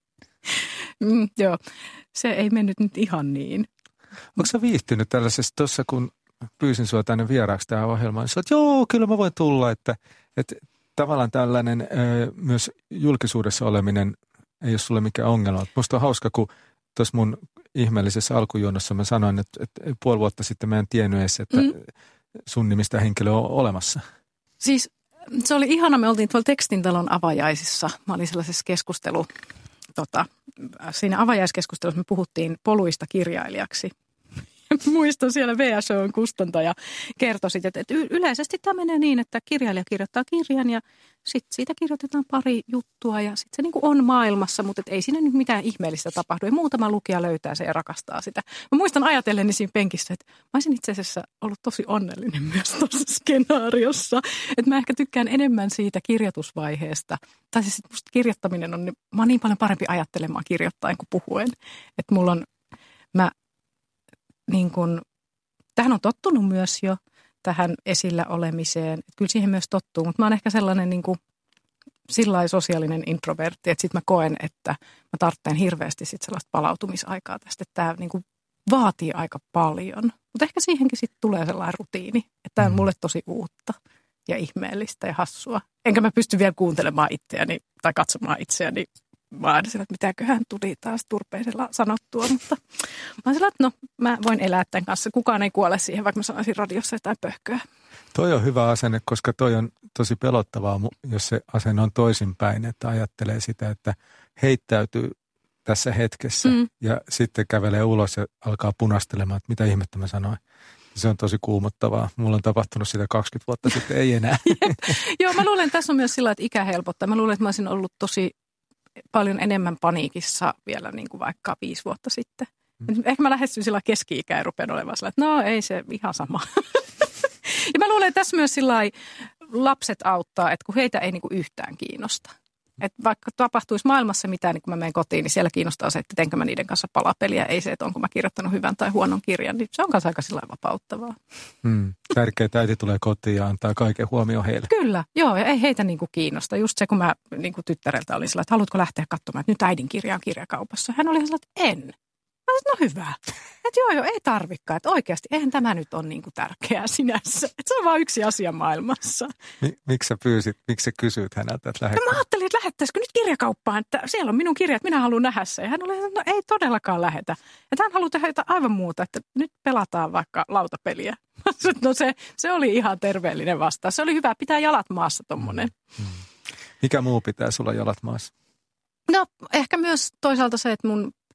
Speaker 3: Mm, joo, se ei mennyt nyt ihan niin.
Speaker 2: Onko sä viihtynyt tällaisessa tuossa, kun pyysin sua tänne vieraaksi tähän ohjelmaan, niin sä oot, joo, kyllä mä voin tulla, että, että tavallaan tällainen ö, myös julkisuudessa oleminen ei ole sulle mikään ongelma. Musta on hauska, kun tuossa mun ihmeellisessä alkujuonnossa mä sanoin, että, että puoli vuotta sitten mä en tiennyt edes, että mm. sun nimistä henkilö on olemassa.
Speaker 3: Siis se oli ihana, me oltiin tuolla Tekstintalon avajaisissa, mä olin sellaisessa keskustelu, tota, siinä avajaiskeskustelussa me puhuttiin poluista kirjailijaksi. Muistan siellä V S O:n kustantaja kertoi sitten, että yleisesti tämä menee niin, että kirjailija kirjoittaa kirjan ja sitten siitä kirjoitetaan pari juttua ja sitten se niin kuin on maailmassa, mutta ei siinä nyt mitään ihmeellistä tapahdu. Ja muutama lukija löytää sen ja rakastaa sitä. Mä muistan ajatelleni siinä penkissä, että mä olisin itse asiassa ollut tosi onnellinen myös tuossa skenaariossa. Että mä ehkä tykkään enemmän siitä kirjoitusvaiheesta. Tai siis musta kirjoittaminen on, mä oon niin paljon parempi ajattelemaan kirjoittaen kuin puhuen. Että mulla on, mä niin kun, tähän on tottunut myös jo tähän esillä olemiseen. Että kyllä siihen myös tottuu, mutta mä oon ehkä sellainen niin kuin sillain sosiaalinen introvertti, että sit mä koen, että mä tarvitsen hirveästi sit sellaista palautumisaikaa tästä, että tämä niin kuin vaatii aika paljon. Mutta ehkä siihenkin sitten tulee sellainen rutiini, että tämä on mulle tosi uutta ja ihmeellistä ja hassua. Enkä mä pysty vielä kuuntelemaan itseäni tai katsomaan itseäni. Mä ajattelin, että mitäköhän tuli taas turpeisella sanottua, mutta mä ajattelin, että no mä voin elää tämän kanssa. Kukaan ei kuole siihen, vaikka mä sanoisin radiossa jotain pöhköä.
Speaker 2: Toi on hyvä asenne, koska toi on tosi pelottavaa, jos se asenne on toisinpäin, että ajattelee sitä, että heittäytyy tässä hetkessä mm. ja sitten kävelee ulos ja alkaa punastelemaan, että mitä ihmettä mä sanoin. Se on tosi kuumottavaa. Mulla on tapahtunut sitä kaksikymmentä vuotta sitten, ei enää.
Speaker 3: Joo, mä luulen, että tässä on myös sillä, että ikä helpottaa. Mä luulen, että mä olisin ollut tosi paljon enemmän paniikissa vielä niin kuin vaikka viisi vuotta sitten. Mm. Ehkä mä lähestyn sillä keski-ikä ja rupean olemaan sillä, että no ei se ihan sama. Ja mä luulen, että tässä myös sillä lapset auttaa, että kun heitä ei niin kuin yhtään kiinnosta. Että vaikka tapahtuisi maailmassa mitään, niin kun mä menen kotiin, niin siellä kiinnostaa se, että teenkö mä niiden kanssa palapeliä. Ei se, että onko mä kirjoittanut hyvän tai huonon kirjan, niin se on kanssa aika sillä vapauttavaa.
Speaker 2: Mm, tärkeää, että äiti tulee kotiin ja antaa kaiken huomioon heille.
Speaker 3: Kyllä, joo, ja ei heitä niinku kiinnosta. Just se, kun mä niinku tyttäreltä olin sillä, että haluatko lähteä katsomaan, että nyt äidin kirja on kirjakaupassa. Hän oli sillä, että en. Mä sanoin, no hyvä. Että joo, joo, ei tarvikaan. Että oikeasti, eihän tämä nyt ole niinku tärkeää sinänsä. Että se on vaan yksi asia maailmassa.
Speaker 2: Mi- miksi sä pyysit, miksi sä kysyit häneltä, että lähdetään?
Speaker 3: No mä ajattelin, että lähettäisikö nyt kirjakauppaan, että siellä on minun kirja, että minä haluan nähdä se. Ja hän oli, että no ei todellakaan lähetä. Että hän haluaa tehdä jotain aivan muuta, että nyt pelataan vaikka lautapeliä. No se, se oli ihan terveellinen vastaus. Se oli hyvä, pitää jalat maassa tommonen.
Speaker 2: Mm. Mikä muu pitää sulla jalat maassa?
Speaker 3: No ehkä myös toisaalta se, että mun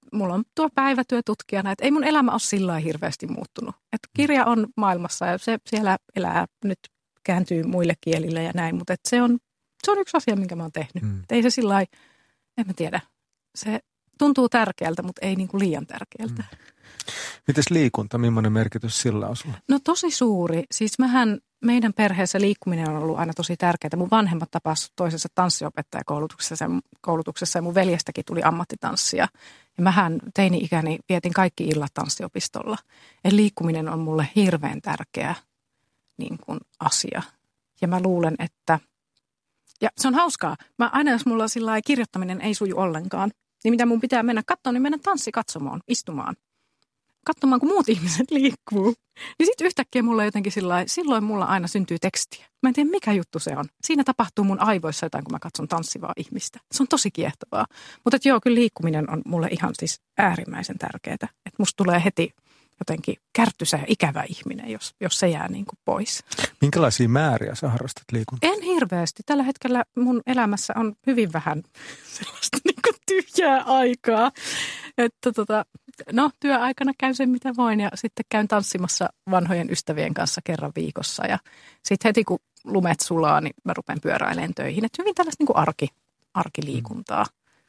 Speaker 3: mulla on tuo päivätyö tutkijana, että ei mun elämä ole sillä lailla hirveästi muuttunut. Että kirja on maailmassa ja se siellä elää nyt, kääntyy muille kielille ja näin, mutta se on, se on yksi asia, minkä mä oon tehnyt. Mm. Ei se sillä lailla, en mä tiedä, se tuntuu tärkeältä, mutta ei niin kuin liian tärkeältä. Mm.
Speaker 2: Mites liikunta, millainen merkitys sillä on sulla?
Speaker 3: No tosi suuri. Siis mähän, meidän perheessä liikkuminen on ollut aina tosi tärkeää. Mun vanhemmat tapasivat toisessa tanssiopettajakoulutuksessa koulutuksessa ja mun veljestäkin tuli ammattitanssia. Ja mähän teini-ikäni vietin kaikki illat tanssiopistolla. Eli liikkuminen on mulle hirveän tärkeä niin kuin asia. Ja mä luulen, että, ja se on hauskaa. Mä aina jos mulla sillä lailla kirjoittaminen ei suju ollenkaan, niin mitä mun pitää mennä katsomaan, niin mennä tanssikatsomoon, istumaan. Katsomaan, kun muut ihmiset liikkuu. Niin sitten yhtäkkiä mulla jotenkin sillai, silloin mulla aina syntyy tekstiä. Mä en tiedä, mikä juttu se on. Siinä tapahtuu mun aivoissa jotain, kun mä katson tanssivaa ihmistä. Se on tosi kiehtovaa. Mutta joo, kyllä liikkuminen on mulle ihan siis äärimmäisen tärkeää. Että musta tulee heti jotenkin kärtysä ja ikävä ihminen, jos, jos se jää niin kuin pois.
Speaker 2: Minkälaisia määriä sä harrastat liikuntaa?
Speaker 3: En hirveästi. Tällä hetkellä mun elämässä on hyvin vähän sellaista niin kuin tyhjää aikaa. Että tota, no työaikana käyn sen mitä voin ja sitten käyn tanssimassa vanhojen ystävien kanssa kerran viikossa. Ja sitten heti kun lumet sulaa, niin mä rupean pyöräilemään töihin. Että hyvin tällaista niin kuin arki, arkiliikuntaa.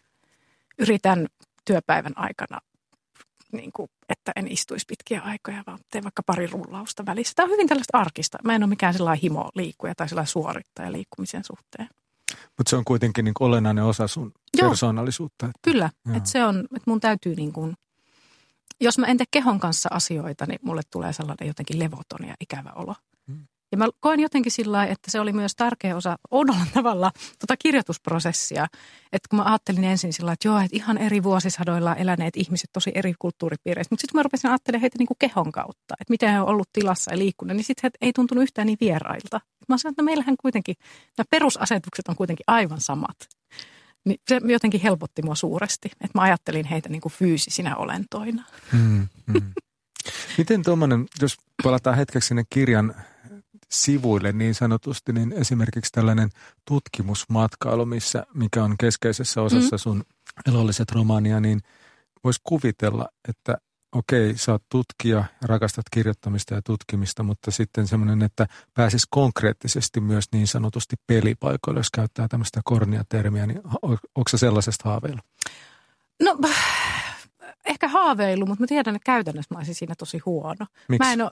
Speaker 3: Yritän työpäivän aikana, niin kuin, että en istuisi pitkiä aikoja, vaan teen vaikka pari rullausta välissä. Tämä on hyvin tällaista arkista. Mä en ole mikään sellainen himo-liikkuja tai sellainen suorittaja liikkumisen suhteen.
Speaker 2: Mutta se on kuitenkin niin kuin olennainen osa sun Joo. persoonallisuutta. Että,
Speaker 3: Kyllä, että se on, että mun täytyy niin kuin, jos mä en tee kehon kanssa asioita, niin mulle tulee sellainen jotenkin levoton ja ikävä olo. Hmm. Ja mä koen jotenkin sillä lailla, että se oli myös tärkeä osa oudolla tavalla tota kirjoitusprosessia. Että kun mä ajattelin ensin sillä lailla, että joo, että ihan eri vuosisadoilla eläneet ihmiset tosi eri kulttuuripiireissä. Mutta sitten kun mä rupesin ajattelemaan heitä niin kuin kehon kautta, että miten he on ollut tilassa ja liikkunut, niin sitten he ei tuntunut yhtään niin vierailta. Mä sanoin, että no meillähän kuitenkin, nämä perusasetukset on kuitenkin aivan samat. Niin se jotenkin helpotti mua suuresti, että mä ajattelin heitä niin kuin fyysisinä olentoina.
Speaker 2: Hmm, hmm. Miten tuommoinen, jos palataan hetkeksi sinne kirjan sivuille niin sanotusti, niin esimerkiksi tällainen tutkimusmatkailu, missä, mikä on keskeisessä osassa sun elolliset romaania, niin voisi kuvitella, että okei, sä oot tutkija, rakastat kirjoittamista ja tutkimista, mutta sitten semmoinen, että pääsisi konkreettisesti myös niin sanotusti pelipaikoille, jos käyttää tämmöistä kornia-termiä, niin onko sä sellaisesta haaveilu?
Speaker 3: No, ehkä haaveilu, mutta mä tiedän, että käytännössä mä olisin siinä tosi huono.
Speaker 2: Miksi?
Speaker 3: Mä en ole...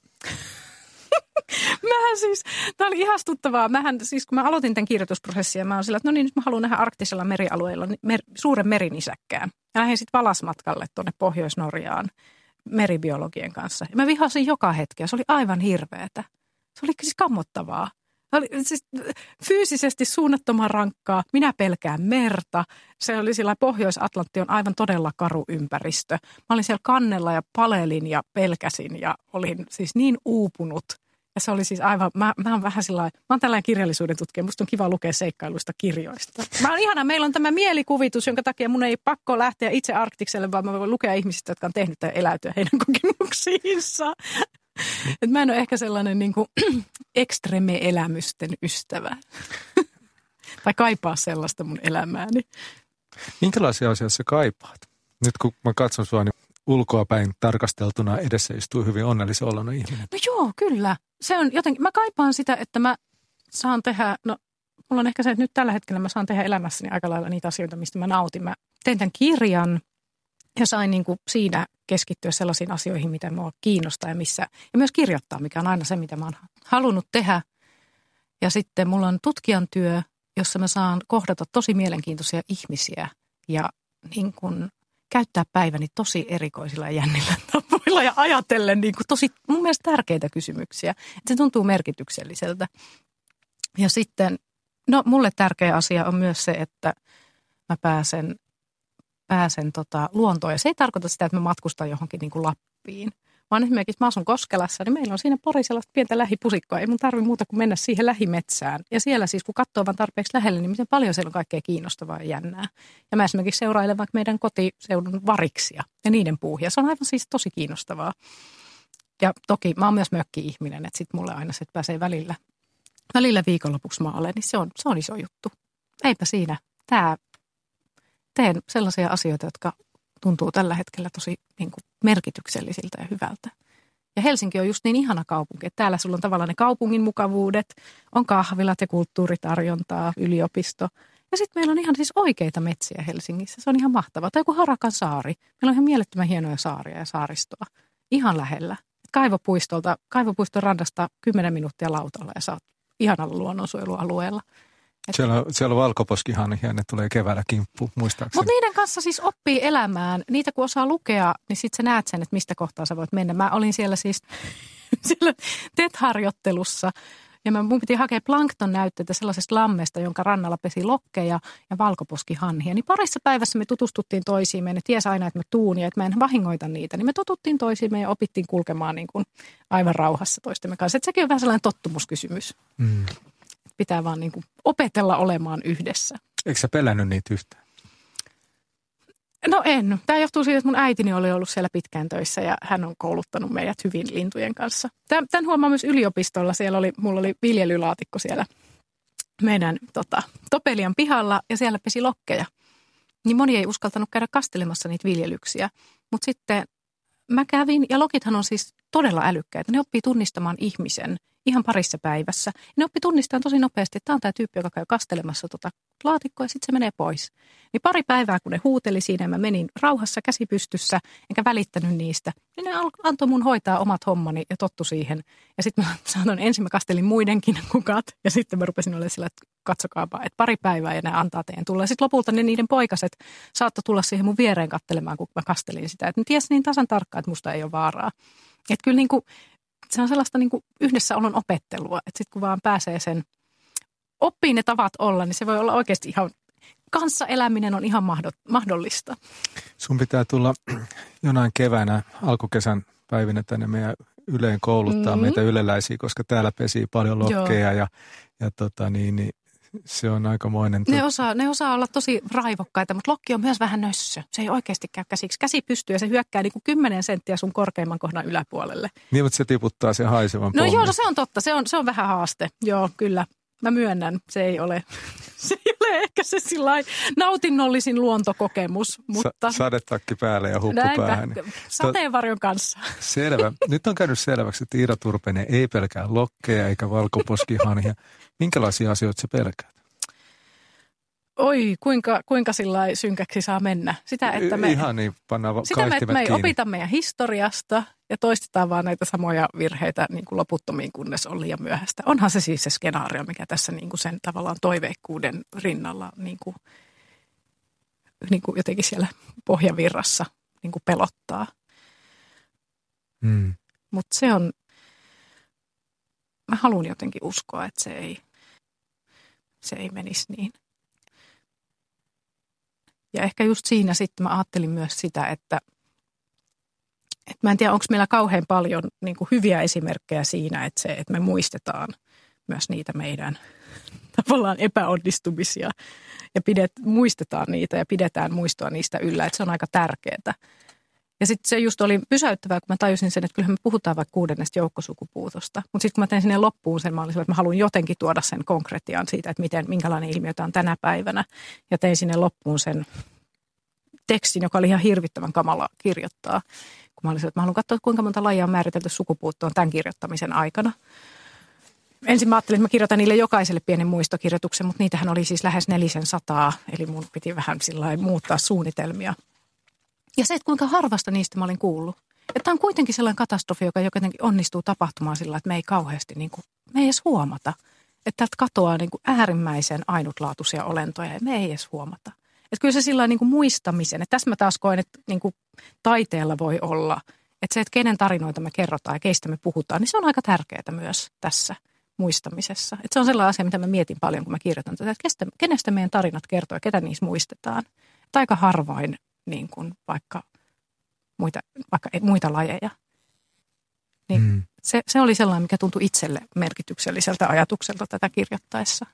Speaker 3: Mähän siis, tämä oli ihastuttavaa. Mähän siis, kun mä aloitin tämän kirjoitusprosessin ja mä oon sillä, että no niin, nyt mä haluan nähdä arktisella merialueella mer, suuren merinisäkkään. Ja lähdin sitten valasmatkalle tuonne Pohjois-Norjaan meribiologien kanssa. Ja mä vihasin joka hetki ja se oli aivan hirveetä. Se oli siis kammottavaa. Se oli siis fyysisesti suunnattoman rankkaa. Minä pelkään merta. Se oli sillä Pohjois-Atlantti on aivan todella karu ympäristö. Mä olin siellä kannella ja palelin ja pelkäsin ja olin siis niin uupunut. Ja se oli siis aivan, mä, mä oon vähän sillä lailla, mä oon tällainen kirjallisuuden tutkija, musta on kiva lukea seikkailuista kirjoista. Mä oon ihana, meillä on tämä mielikuvitus, jonka takia mun ei pakko lähteä itse Arktikselle, vaan mä voin lukea ihmisistä, jotka on tehnyt tai eläytyä heidän kokemuksiinsa. Et mä en ole ehkä sellainen niin kuin ekstreme-elämysten ystävä. Tai kaipaa sellaista mun elämääni.
Speaker 2: Minkälaisia asioita sä kaipaat? Nyt kun mä katson sua, niin ulkoapäin tarkasteltuna edessä istuu hyvin onnellisen oloinen ihminen.
Speaker 3: No joo, kyllä. Se on jotenkin, mä kaipaan sitä, että mä saan tehdä, no mulla on ehkä se, että nyt tällä hetkellä mä saan tehdä elämässäni aika lailla niitä asioita, mistä mä nautin. Mä tein tämän kirjan ja sain niin kuin siinä keskittyä sellaisiin asioihin, mitä mua kiinnostaa ja missä, ja myös kirjoittaa, mikä on aina se, mitä mä oon halunnut tehdä. Ja sitten mulla on tutkijan työ, jossa mä saan kohdata tosi mielenkiintoisia ihmisiä ja niin kuin käyttää päiväni tosi erikoisilla ja jännillä tapoilla ja ajatellen niin kuin tosi mun mielestä tärkeitä kysymyksiä. Että se tuntuu merkitykselliseltä. Ja sitten, no mulle tärkeä asia on myös se, että mä pääsen, pääsen tota luontoon. Ja se ei tarkoita sitä, että mä matkustan johonkin niin kuin Lappiin. Vaan esimerkiksi mä asun Koskelassa, niin meillä on siinä pari sellaista pientä lähipusikkoa. Ei mun tarvitse muuta kuin mennä siihen lähimetsään. Ja siellä siis, kun katsoo vaan tarpeeksi lähelle, niin miten paljon siellä on kaikkea kiinnostavaa ja jännää. Ja mä esimerkiksi seurailen vaikka meidän kotiseudun variksia ja niiden puuhia. Se on aivan siis tosi kiinnostavaa. Ja toki mä oon myös mökki-ihminen, että sit mulle aina se, että pääsee välillä, välillä viikonlopuksi maalle, niin se on, se on iso juttu. Eipä siinä. Tää, teen sellaisia asioita, jotka tuntuu tällä hetkellä tosi niin kuin merkityksellisiltä ja hyvältä. Ja Helsinki on just niin ihana kaupunki, että täällä sulla on tavallaan ne kaupungin mukavuudet, on kahvilat ja kulttuuritarjontaa, yliopisto. Ja sitten meillä on ihan siis oikeita metsiä Helsingissä. Se on ihan mahtavaa. Tai joku Harakan saari. Meillä on ihan mielettömän hienoja saaria ja saaristoa. Ihan lähellä. Kaivopuistolta, kaivopuiston rannasta kymmenen minuuttia lautalla ja saat ihanalla luonnonsuojelualueella. Et
Speaker 2: siellä, siellä on valkoposkihanhia ja ne tulee keväällä kimppuun, muistaakseni.
Speaker 3: Mutta niiden kanssa siis oppii elämään. Niitä kun osaa lukea, niin sitten sä näet sen, että mistä kohtaa sä voit mennä. Mä olin siellä siis siellä T E T-harjoittelussa. Ja mä, mun piti hakea plankton näytteitä sellaisesta lammesta, jonka rannalla pesi lokkeja ja valkoposkihanhia. Niin parissa päivässä me tutustuttiin toisiimme. Ne tiesi aina, että mä tuun ja että mä en vahingoita niitä. Niin me totuttiin toisiimme ja opittiin kulkemaan niin kuin aivan rauhassa toistemme kanssa. Et sekin on vähän sellainen tottumuskysymys. Mm. Pitää vaan niin kuin opetella olemaan yhdessä.
Speaker 2: Eikö sä pelännyt niitä yhtään?
Speaker 3: No en. Tämä johtuu siitä, että mun äitini oli ollut siellä pitkään töissä ja hän on kouluttanut meidät hyvin lintujen kanssa. Tämän huomaa myös yliopistolla. Siellä oli, mulla oli viljelylaatikko siellä meidän tota, Topelian pihalla ja siellä pesi lokkeja. Niin moni ei uskaltanut käydä kastelemassa niitä viljelyksiä. Mutta sitten mä kävin, ja lokithan on siis todella älykkäitä. Ne oppii tunnistamaan ihmisen ihan parissa päivässä. Ja ne oppii tunnistamaan tosi nopeasti, että tämä on tämä tyyppi, joka käy kastelemassa tota laatikkoa ja sitten se menee pois. Niin pari päivää, kun ne huuteli siinä, mä menin rauhassa käsi pystyssä, enkä välittänyt niistä. Niin ne antoi mun hoitaa omat hommani ja tottu siihen. Ja sitten mä sanoin, ensin mä kastelin muidenkin kukat ja sitten mä rupesin olemaan sillä, että katsokaapa, että pari päivää ja ne antaa teidän tulla. Ja sitten lopulta ne niiden poikaset saattoi tulla siihen mun viereen katselemaan, kun mä kastelin sitä. Että ne tiesi niin tasan tarkkaan, että musta ei ole vaaraa. Että kyllä niin kuin, se on sellaista niin kuin yhdessäolon opettelua, että sitten kun vaan pääsee sen, oppii ne tavat olla, niin se voi olla oikeasti ihan, kanssaeläminen on ihan mahdollista.
Speaker 2: Sun pitää tulla jonain keväänä, alkukesän päivinä tänne meidän Yleen kouluttaa mm-hmm. meitä yleläisiä, koska täällä pesii paljon lokkeja ja, ja tota niin, niin se on aikamoinen.
Speaker 3: Ne osaa, ne osaa olla tosi raivokkaita, mutta lokki on myös vähän nössö. Se ei oikeasti käy käsiksi. Käsi pystyy ja se hyökkää niin kuin kymmenen senttiä sun korkeimman kohdan yläpuolelle.
Speaker 2: Niin, mutta se tiputtaa sen haisevan
Speaker 3: No
Speaker 2: pommin.
Speaker 3: joo, no se on totta. Se on, se on vähän haaste. Joo, kyllä. Mä myönnän. Se ei ole, se ei ole ehkä se sillain nautinnollisin luontokokemus, mutta...
Speaker 2: Sa- sadetakki päälle ja huppu
Speaker 3: näinpä,
Speaker 2: päähän.
Speaker 3: sateenvarjon kanssa.
Speaker 2: Selvä. Nyt on käynyt selväksi, että Iira Turpeinen ei pelkää lokkeja eikä valkoposkihanhia. Minkälaisia asioita se pelkää?
Speaker 3: Oi, kuinka, kuinka sillai synkäksi saa mennä. Sitä, että me,
Speaker 2: Ihan niin, pannaan
Speaker 3: sitä, että me ei
Speaker 2: kiinni.
Speaker 3: opita meidän historiasta ja toistetaan vaan näitä samoja virheitä niin kuin loputtomiin, kunnes on liian myöhäistä. Onhan se siis se skenaario, mikä tässä niin kuin sen tavallaan toiveikkuuden rinnalla niin kuin, niin kuin jotenkin siellä pohjavirrassa niin kuin pelottaa.
Speaker 2: Hmm.
Speaker 3: Mutta se on, mä haluan jotenkin uskoa, että se ei, se ei menisi niin. Ja ehkä just siinä sitten mä ajattelin myös sitä, että, että mä en tiedä, onko meillä kauhean paljon niin kuin hyviä esimerkkejä siinä, että, se, että me muistetaan myös niitä meidän tavallaan epäonnistumisia ja pidet, muistetaan niitä ja pidetään muistoa niistä yllä, että se on aika tärkeää. Ja sitten se just oli pysäyttävää, kun mä tajusin sen, että kyllähän me puhutaan vaikka kuudennesta joukkosukupuutosta. Mutta sitten kun mä tein sinne loppuun sen, mä olin että mä haluan jotenkin tuoda sen konkretian siitä, että miten, minkälainen ilmiö tämä on tänä päivänä. Ja tein sinne loppuun sen tekstin, joka oli ihan hirvittävän kamala kirjoittaa. Kun mä olin että mä haluan katsoa, kuinka monta lajia on määritelty sukupuuttoon tämän kirjoittamisen aikana. Ensin mä ajattelin, että mä kirjoitan niille jokaiselle pienen muistokirjoituksen, mutta niitähän oli siis lähes nelisen sataa. Eli mun piti vähän sillä muuttaa suunnitelmia. Ja se, että kuinka harvasta niistä mä olin kuullut. Että tämä on kuitenkin sellainen katastrofi, joka jotenkin onnistuu tapahtumaan sillä, että me ei kauheasti, niin kuin, me ei edes huomata. Että täältä katoaa niin kuin äärimmäisen ainutlaatuisia olentoja ja me ei edes huomata. Että kyllä se sillä niin kuin muistamisen, että tässä mä taas koen, että niin kuin taiteella voi olla, että se, että kenen tarinoita me kerrotaan ja keistä me puhutaan, niin se on aika tärkeää myös tässä muistamisessa. Että se on sellainen asia, mitä mä mietin paljon, kun mä kirjoitan tätä, että kestä, kenestä meidän tarinat kertoo ja ketä niissä muistetaan. Että aika harvain niin kuin vaikka muita, vaikka muita lajeja. Niin mm. se, se oli sellainen, mikä tuntui itselle merkitykselliseltä ajatukselta tätä kirjoittaessa.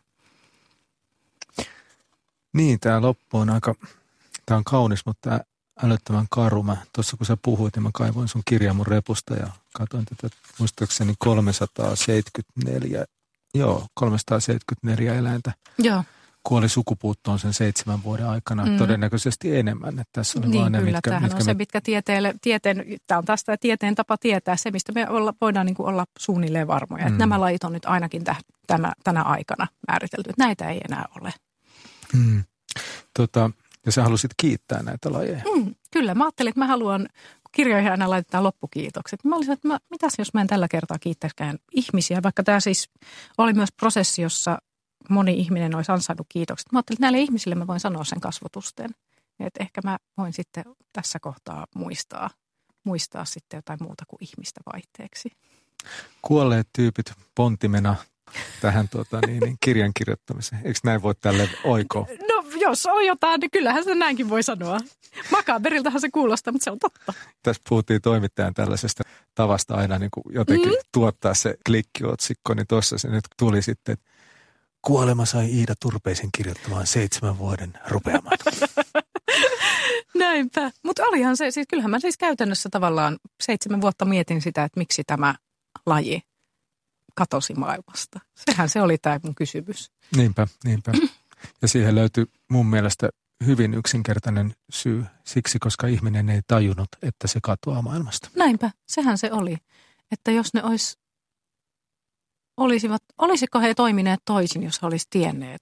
Speaker 2: Niin, tämä loppu on aika, tämä on kaunis, mutta tämä älyttömän karu. Mä, tuossa kun sä puhuit, niin mä kaivoin sun kirjan mun repusta ja katsoin tätä muistaakseni kolmesataaseitsemänkymmentäneljä, joo, kolmesataaseitsemänkymmentäneljä eläintä.
Speaker 3: Joo.
Speaker 2: kuoli sukupuuttoon sen seitsemän vuoden aikana, mm. todennäköisesti enemmän. Että tässä oli
Speaker 3: niin
Speaker 2: vaan ne,
Speaker 3: kyllä,
Speaker 2: mitkä,
Speaker 3: tämähän
Speaker 2: mitkä
Speaker 3: on se,
Speaker 2: me...
Speaker 3: mitkä tieteelle, tieteen, tämä on taas tämä tieteen tapa tietää se, mistä me olla, voidaan niin kuin olla suunnilleen varmoja. Mm. Että nämä lajit on nyt ainakin täh, tänä, tänä aikana määritelty, että näitä ei enää ole.
Speaker 2: Mm. Tota, ja sä halusit kiittää näitä lajeja.
Speaker 3: Mm, kyllä, mä ajattelin, että mä haluan, kun kirjoihin aina laitetaan loppukiitokset. Mä olisin, että mä, mitäs jos mä en tällä kertaa kiittäisikään ihmisiä, vaikka tämä siis oli myös prosessi, jossa moni ihminen olisi ansainnut kiitokset. Mä ajattelin, että näille ihmisille mä voin sanoa sen kasvotusten. Että ehkä mä voin sitten tässä kohtaa muistaa, muistaa sitten jotain muuta kuin ihmistä vaihteeksi.
Speaker 2: Kuolleet tyypit pontimena tähän tuota, niin, niin, kirjan kirjoittamiseen. Eikö näin voi tälle oikoa?
Speaker 3: No jos on jotain, niin kyllähän se näinkin voi sanoa. Makaberiltahan se kuulostaa, mutta se on totta.
Speaker 2: Tässä puhuttiin toimittajan tällaisesta tavasta aina niin kuin jotenkin mm. tuottaa se klikkiotsikko, niin tuossa se nyt tuli sitten, että kuolema sai Iida Turpeisen kirjoittamaan seitsemän vuoden rupeaman.
Speaker 3: Näinpä. Mutta olihan se, siis kyllähän mä siis käytännössä tavallaan seitsemän vuotta mietin sitä, että miksi tämä laji katosi maailmasta. Sehän se oli tämä mun kysymys.
Speaker 2: Niinpä, niinpä. Ja siihen löytyi mun mielestä hyvin yksinkertainen syy siksi, koska ihminen ei tajunnut, että se katoaa maailmasta.
Speaker 3: Näinpä, sehän se oli. Että jos ne olisi, olisivat, olisiko he toimineet toisin, jos he olisi tienneet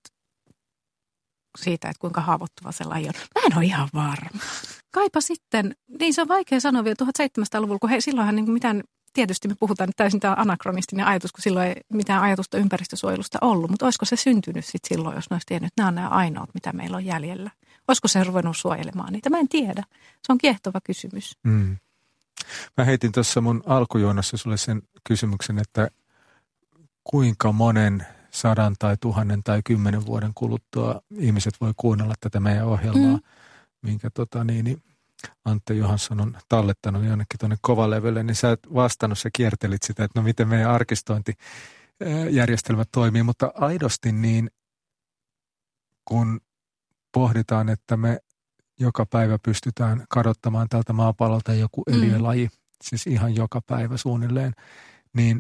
Speaker 3: siitä, että kuinka haavoittuva se laji on. Mä en ole ihan varma. Kaipa sitten, niin se on vaikea sanoa vielä tuhatseitsemänsataaluvulla, kun he silloinhan niin kuin mitään, tietysti me puhutaan täysin tämä anakronistinen ajatus, kun silloin ei mitään ajatusta ympäristösuojelusta ollut, mutta olisiko se syntynyt sitten silloin, jos ne olisi tiennyt, että nämä on nämä ainoat, mitä meillä on jäljellä. Olisiko se ruvennut suojelemaan niitä? Mä en tiedä. Se on kiehtova kysymys.
Speaker 2: Mm. Mä heitin tuossa mun alkujuonnossa sulle sen kysymyksen, että kuinka monen sadan tai tuhannen tai kymmenen vuoden kuluttua ihmiset voi kuunnella tätä meidän ohjelmaa, mm. minkä tota niin, niin Antte Johansson on tallettanut jonnekin tuonne kovalevylle, niin sä et vastannut, sä kiertelit sitä, että no miten meidän arkistointijärjestelmät toimii, mutta aidosti niin kun pohditaan, että me joka päivä pystytään kadottamaan tältä maapallolta joku eliölaji, mm. siis ihan joka päivä suunnilleen, niin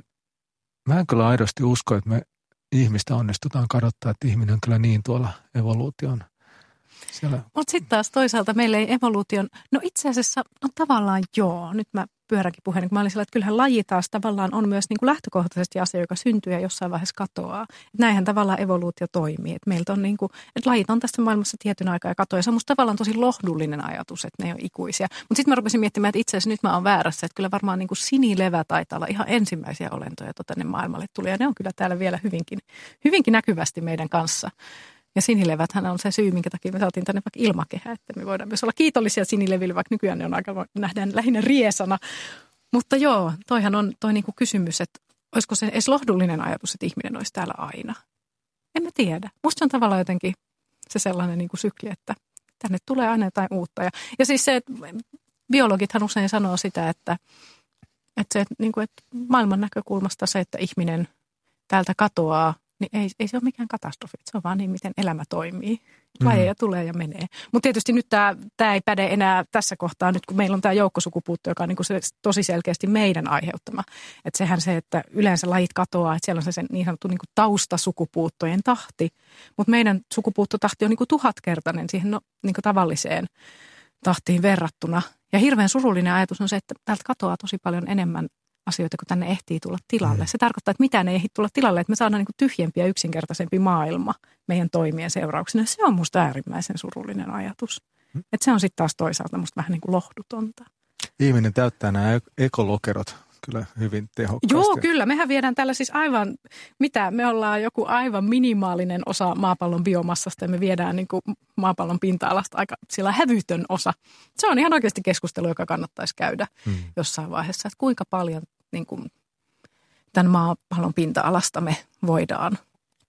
Speaker 2: mä en kyllä aidosti usko, että me ihmistä onnistutaan kadottaa, että ihminen on kyllä niin tuolla evoluution siellä.
Speaker 3: Mutta sitten taas toisaalta meillä ei evoluution, no itse asiassa no tavallaan joo, nyt mä pyöränkin puheen, kun mä olin sillä, että kyllähän laji taas tavallaan on myös niin kuin lähtökohtaisesti asia, joka syntyy ja jossain vaiheessa katoaa. Et näinhän tavallaan evoluutio toimii, että meiltä on niin kuin, että lajit on tässä maailmassa tietyn aikaa ja katoaa. Ja se on musta tavallaan tosi lohdullinen ajatus, että ne ei ole ikuisia. Mutta sitten mä rupesin miettimään, että itse asiassa nyt mä oon väärässä, että kyllä varmaan niin kuin sinilevä taitaa olla ihan ensimmäisiä olentoja, joita tänne maailmalle tuli. Ja ne on kyllä täällä vielä hyvinkin, hyvinkin näkyvästi meidän kanssa. Ja sinileväthän on se syy, minkä takia me saatiin tänne vaikka ilmakehä, että me voidaan myös olla kiitollisia sinileville, vaikka nykyään ne on aika, nähdään lähinnä riesana. Mutta joo, toihan on toi niinku kysymys, että olisiko se edes lohdullinen ajatus, että ihminen olisi täällä aina. En mä tiedä. Musta on tavallaan jotenkin se sellainen niinku sykli, että tänne tulee aina jotain uutta. Ja, ja siis se, että biologithan usein sanoo sitä, että, että, se, niinku, että maailman näkökulmasta se, että ihminen täältä katoaa, niin ei, ei se ole mikään katastrofi. Se on vaan niin, miten elämä toimii. Lajeja mm. tulee ja menee. Mutta tietysti nyt tämä ei päde enää tässä kohtaa, nyt kun meillä on tämä joukkosukupuutto, joka on niinku se, tosi selkeästi meidän aiheuttama. Että sehän se, että yleensä lajit katoaa, että siellä on se, se niin sanottu niinku taustasukupuuttojen tahti. Mutta meidän sukupuuttotahti on niinku tuhatkertainen siihen no, niinku tavalliseen tahtiin verrattuna. Ja hirveän surullinen ajatus on se, että täältä katoaa tosi paljon enemmän asioita, kun tänne ehtii tulla tilalle. Mm. Se tarkoittaa, että mitään ei ehdi tulla tilalle, että me saadaan niin kuin tyhjempi ja yksinkertaisempi maailma meidän toimien seurauksena. Se on musta äärimmäisen surullinen ajatus. Mm. Että se on sitten taas toisaalta musta vähän niin kuin lohdutonta.
Speaker 2: Ihminen täyttää nämä ekolokerot kyllä hyvin tehokkaasti.
Speaker 3: Joo, kyllä. Mehän viedään tällä siis aivan, mitä me ollaan joku aivan minimaalinen osa maapallon biomassasta ja me viedään niin kuin maapallon pinta-alasta aika sillä hävytön osa. Se on ihan oikeasti keskustelu, joka kannattaisi käydä mm. jossain vaiheessa, että kuinka paljon niin kuin tämän maapallon pinta-alasta me voidaan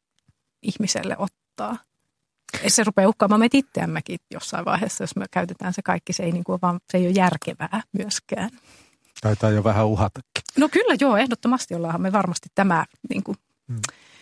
Speaker 3: ihmiselle ottaa. Se rupeaa uhkaamaan meitä itseämmekin jossain vaiheessa, jos me käytetään se kaikki. Se ei, niin kuin, vaan, se ei ole järkevää myöskään.
Speaker 2: Taitaa jo vähän uhatakin.
Speaker 3: No kyllä joo, ehdottomasti ollaanhan me varmasti tämä niin kuin, hmm.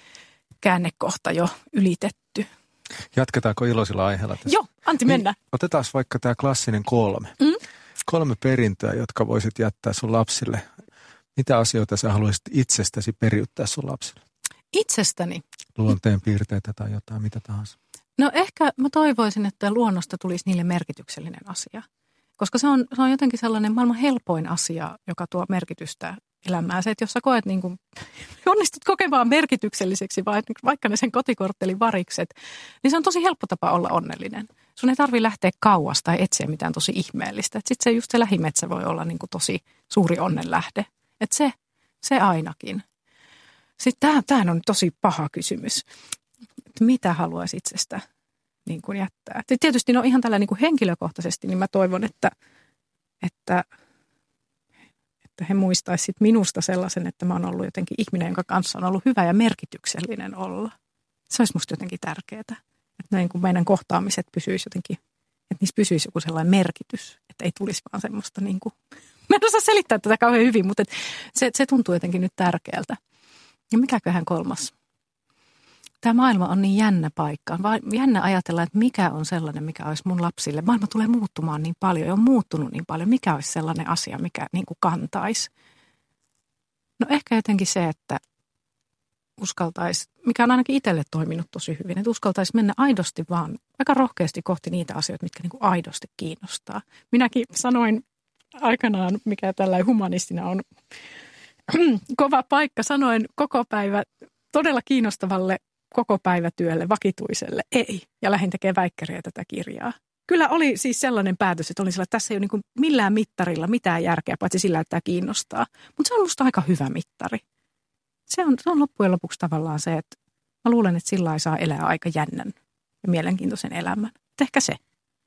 Speaker 3: käännekohta jo ylitetty.
Speaker 2: Jatketaanko iloisilla aiheella tässä?
Speaker 3: Joo, Antti mennä.
Speaker 2: Niin, otetaan vaikka tämä klassinen kolme. Mm? Kolme perintöä, jotka voisit jättää sun lapsille. Mitä asioita sä haluaisit itsestäsi periyttää sun lapsille?
Speaker 3: Itsestäni?
Speaker 2: Luonteen piirteitä tai jotain, mitä tahansa.
Speaker 3: No ehkä mä toivoisin, että luonnosta tulisi niille merkityksellinen asia. Koska se on, se on jotenkin sellainen maailman helpoin asia, joka tuo merkitystä elämään. Se, että jos sä koet niin kuin, onnistut kokemaan merkitykselliseksi vaikka ne sen kotikorttelin varikset, niin se on tosi helppo tapa olla onnellinen. Sun ei tarvitse lähteä kauas tai etsiä mitään tosi ihmeellistä. Sitten se just se lähimetsä voi olla niin kuin tosi suuri onnenlähde. Että se, se ainakin. Sitten tämähän on tosi paha kysymys. Että mitä haluaisi itsestä niin kuin jättää? Tietysti no ihan tällä niin kuin henkilökohtaisesti, niin mä toivon, että, että, että he muistaisivat minusta sellaisen, että mä oon ollut jotenkin ihminen, jonka kanssa on ollut hyvä ja merkityksellinen olla. Se olisi musta jotenkin tärkeää, että niin kuin meidän kohtaamiset pysyisi jotenkin, että niissä pysyisi joku sellainen merkitys, että ei tulisi vaan semmoista niin kuin, mä en osaa selittää tätä kauhean hyvin, mutta se, se tuntuu jotenkin nyt tärkeältä. Ja mikäköhän kolmas? Tämä maailma on niin jännä paikka. On vaan jännä ajatella, että mikä on sellainen, mikä olisi mun lapsille. Maailma tulee muuttumaan niin paljon ja on muuttunut niin paljon. Mikä olisi sellainen asia, mikä niin kuin kantaisi? No ehkä jotenkin se, että uskaltaisi, mikä on ainakin itselle toiminut tosi hyvin, että uskaltaisi mennä aidosti vaan aika rohkeasti kohti niitä asioita, mitkä niin kuin aidosti kiinnostaa. Minäkin sanoin aikanaan, mikä tällainen humanistina on kova paikka, sanoin koko päivä todella kiinnostavalle koko päivätyölle, vakituiselle, ei. Ja lähdin tekemään väikkäriä tätä kirjaa. Kyllä oli siis sellainen päätös, että olin sillä, että tässä ei ole niin kuin millään mittarilla mitään järkeä, paitsi sillä, että tämä kiinnostaa. Mutta se on musta aika hyvä mittari. Se on, se on loppujen lopuksi tavallaan se, että mä luulen, että sillä ei saa elää aika jännän ja mielenkiintoisen elämän. Et ehkä se.